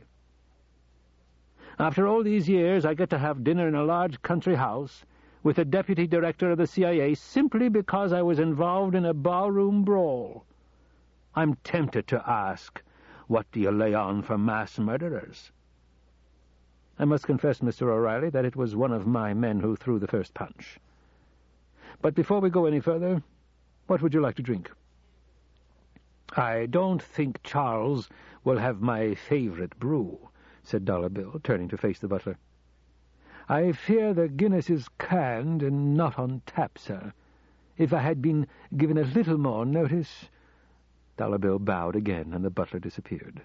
After all these years, I get to have dinner in a large country house with the Deputy Director of the CIA simply because I was involved in a barroom brawl. I'm tempted to ask, what do you lay on for mass murderers?" "I must confess, Mr. O'Reilly, that it was one of my men who threw the first punch. But before we go any further, what would you like to drink?" "I don't think Charles will have my favorite brew, said Dollar Bill, turning to face the butler. "I fear the Guinness is canned and not on tap, sir. If I had been given a little more notice—" Dollar Bill bowed again, and the butler disappeared.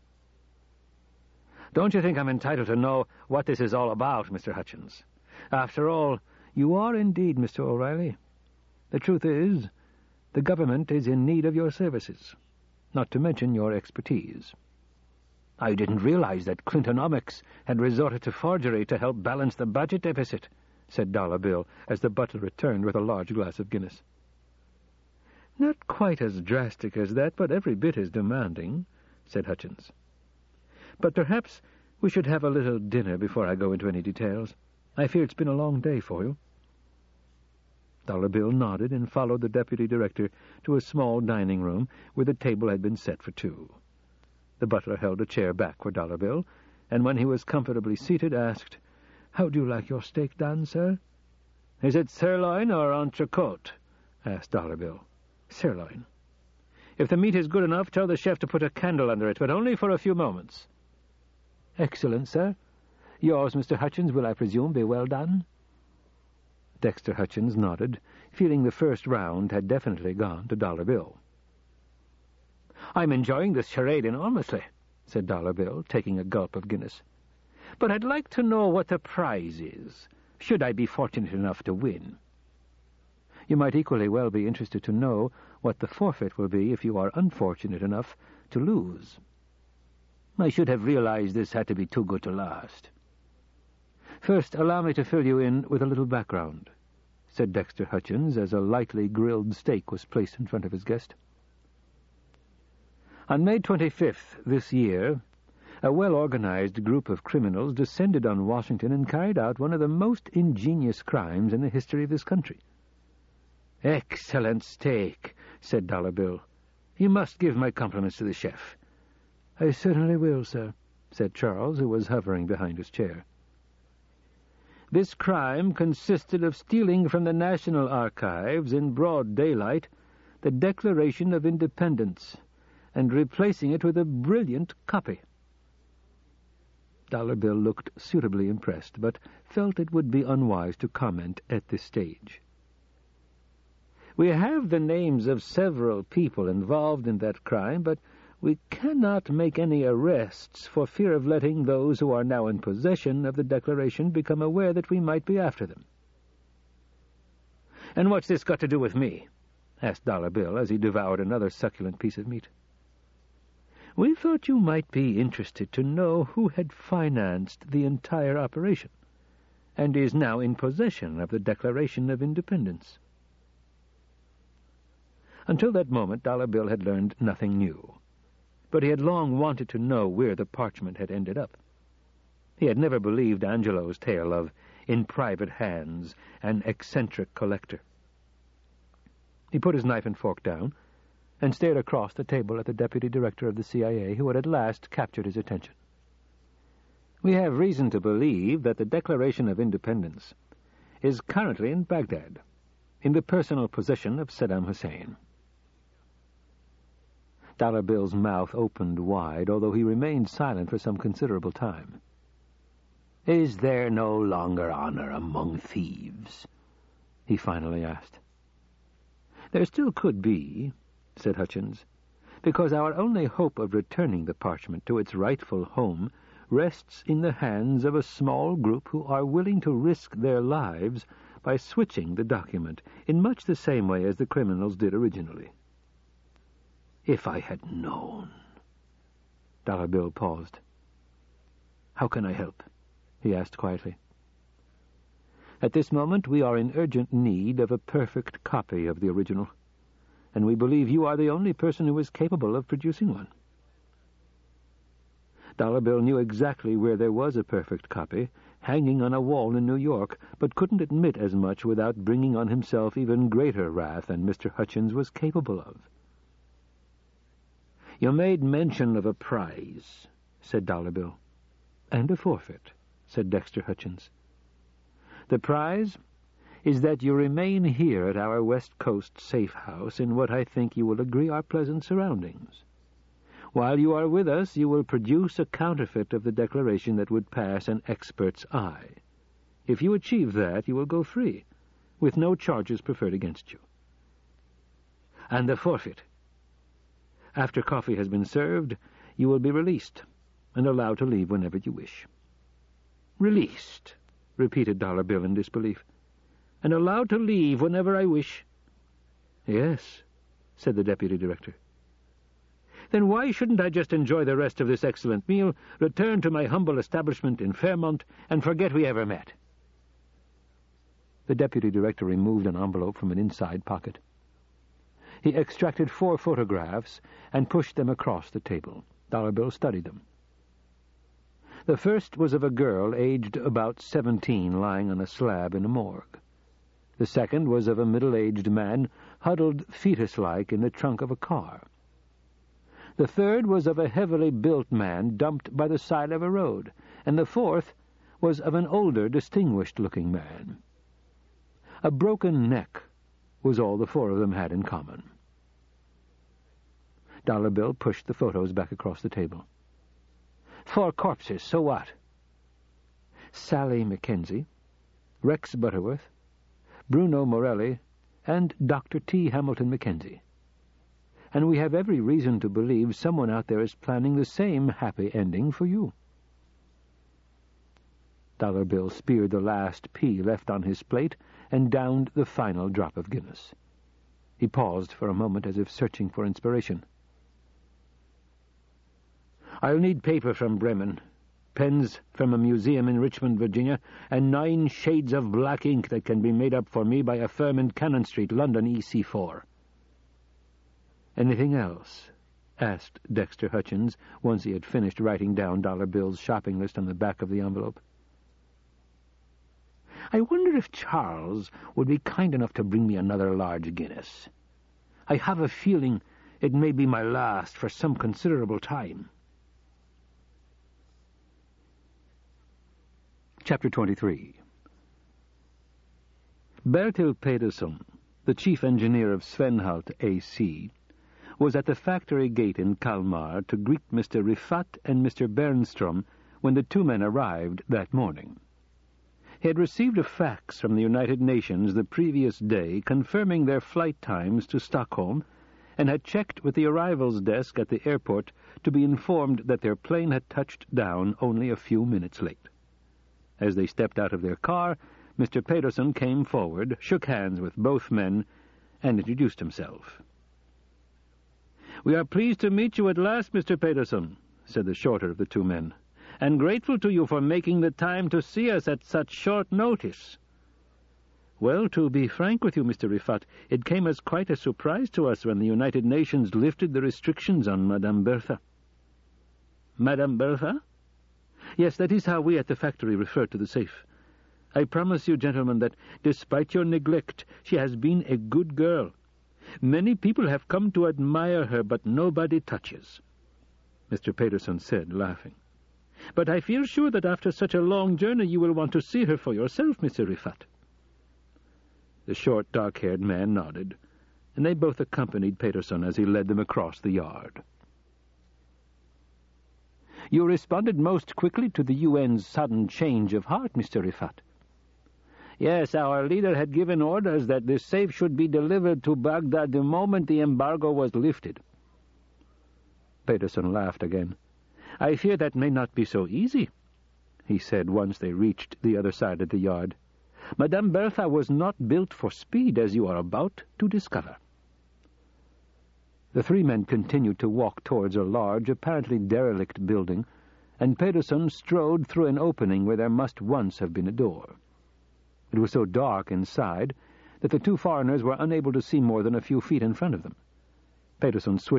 "Don't you think I'm entitled to know what this is all about, Mr. Hutchins? After all—" "You are indeed, Mr. O'Reilly. The truth is, the government is in need of your services, not to mention your expertise." "I didn't realize that Clintonomics had resorted to forgery to help balance the budget deficit," said Dollar Bill, as the butler returned with a large glass of Guinness. "Not quite as drastic as that, but every bit as demanding," said Hutchins. "But perhaps we should have a little dinner before I go into any details. I fear it's been a long day for you." Dollar Bill nodded and followed the deputy director to a small dining room where the table had been set for two. The butler held a chair back for Dollar Bill, and when he was comfortably seated, asked, "How do you like your steak done, sir?" "Is it sirloin or entrecôte?" asked Dollar Bill. "Sirloin. If the meat is good enough, tell the chef to put a candle under it, but only for a few moments." "Excellent, sir. Yours, Mr. Hutchins, will, I presume, be well done?" Dexter Hutchins nodded, feeling the first round had definitely gone to Dollar Bill. "I'm enjoying this charade enormously," said Dollar Bill, taking a gulp of Guinness. "But I'd like to know what the prize is, should I be fortunate enough to win." "You might equally well be interested to know what the forfeit will be if you are unfortunate enough to lose." "I should have realized this had to be too good to last." "First, allow me to fill you in with a little background," said Dexter Hutchins, as a lightly grilled steak was placed in front of his guest. On May 25th this year, a well-organized group of criminals descended on Washington and carried out one of the most ingenious crimes in the history of this country. "Excellent steak," said Dollar Bill. "You must give my compliments to the chef." "I certainly will, sir," said Charles, who was hovering behind his chair. "This crime consisted of stealing from the National Archives in broad daylight the Declaration of Independence and replacing it with a brilliant copy." Dollar Bill looked suitably impressed, but felt it would be unwise to comment at this stage. "We have the names of several people involved in that crime, but we cannot make any arrests for fear of letting those who are now in possession of the Declaration become aware that we might be after them." "And what's this got to do with me?" asked Dollar Bill as he devoured another succulent piece of meat. "We thought you might be interested to know who had financed the entire operation, and is now in possession of the Declaration of Independence." Until that moment, Dollar Bill had learned nothing new, but he had long wanted to know where the parchment had ended up. He had never believed Angelo's tale of, in private hands, an eccentric collector. He put his knife and fork down and stared across the table at the deputy director of the CIA, who had at last captured his attention. "We have reason to believe that the Declaration of Independence is currently in Baghdad, in the personal possession of Saddam Hussein." Dollar Bill's mouth opened wide, although he remained silent for some considerable time. "Is there no longer honor among thieves?" he finally asked. "There still could be," said Hutchins, "because our only hope of returning the parchment to its rightful home rests in the hands of a small group who are willing to risk their lives by switching the document in much the same way as the criminals did originally." "If I had known—" Dollar Bill paused. "How can I help?" he asked quietly. "At this moment we are in urgent need of a perfect copy of the original, and we believe you are the only person who is capable of producing one." Dollar Bill knew exactly where there was a perfect copy, hanging on a wall in New York, but couldn't admit as much without bringing on himself even greater wrath than Mr. Hutchins was capable of. "You made mention of a prize," said Dollar Bill. "And a forfeit," said Dexter Hutchins. "The prize is that you remain here at our West Coast safe house in what I think you will agree are pleasant surroundings. While you are with us, you will produce a counterfeit of the declaration that would pass an expert's eye. If you achieve that, you will go free, with no charges preferred against you. And the forfeit. After coffee has been served, you will be released, and allowed to leave whenever you wish." "Released," repeated Dollar Bill in disbelief. "And allowed to leave whenever I wish?" "Yes," said the deputy director. "Then why shouldn't I just enjoy the rest of this excellent meal, return to my humble establishment in Fairmont, and forget we ever met?" The deputy director removed an envelope from an inside pocket. He extracted 4 photographs and pushed them across the table. Dollar Bill studied them. The first was of a girl aged about 17 lying on a slab in a morgue. The second was of a middle-aged man huddled fetus-like in the trunk of a car. The third was of a heavily built man dumped by the side of a road, and the fourth was of an older, distinguished-looking man. A broken neck was all the 4 of them had in common. Dollar Bill pushed the photos back across the table. 4 corpses, so what? Sally Mackenzie, Rex Butterworth, Bruno Morelli, and Dr. T. Hamilton Mackenzie. And we have every reason to believe someone out there is planning the same happy ending for you. Dollar Bill speared the last pea left on his plate and downed the final drop of Guinness. He paused for a moment as if searching for inspiration. "I'll need paper from Bremen, pens from a museum in Richmond, Virginia, and 9 shades of black ink that can be made up for me by a firm in Cannon Street, London, EC4. "Anything else?" asked Dexter Hutchins, once he had finished writing down Dollar Bill's shopping list on the back of the envelope. "I wonder if Charles would be kind enough to bring me another large Guinness. I have a feeling it may be my last for some considerable time." Chapter 23. Bertil Pedersen, the chief engineer of Svenhalt AC, was at the factory gate in Kalmar to greet Mr. Rifat and Mr. Bernstrom when the 2 men arrived that morning. He had received a fax from the United Nations the previous day confirming their flight times to Stockholm, and had checked with the arrivals desk at the airport to be informed that their plane had touched down only a few minutes late. As they stepped out of their car, Mr. Pedersen came forward, shook hands with both men, and introduced himself. "We are pleased to meet you at last, Mr. Pedersen," said the shorter of the 2 men, "and grateful to you for making the time to see us at such short notice." "Well, to be frank with you, Mr. Rifat, it came as quite a surprise to us when the United Nations lifted the restrictions on Madame Bertha." "Madame Bertha?" "Yes, that is how we at the factory refer to the safe. I promise you, gentlemen, that despite your neglect, she has been a good girl. Many people have come to admire her, but nobody touches," Mr. Pedersen said, laughing. "But I feel sure that after such a long journey you will want to see her for yourself, Mr. Rifat." The short, dark-haired man nodded, and they both accompanied Pedersen as he led them across the yard. "You responded most quickly to the UN's sudden change of heart, Mr. Rifat." "Yes, our leader had given orders that the safe should be delivered to Baghdad the moment the embargo was lifted." Pedersen laughed again. "I fear that may not be so easy," he said once they reached the other side of the yard. "Madame Bertha was not built for speed, as you are about to discover." The 3 men continued to walk towards a large, apparently derelict building, and Pedersen strode through an opening where there must once have been a door. It was so dark inside that the 2 foreigners were unable to see more than a few feet in front of them. Pedersen switched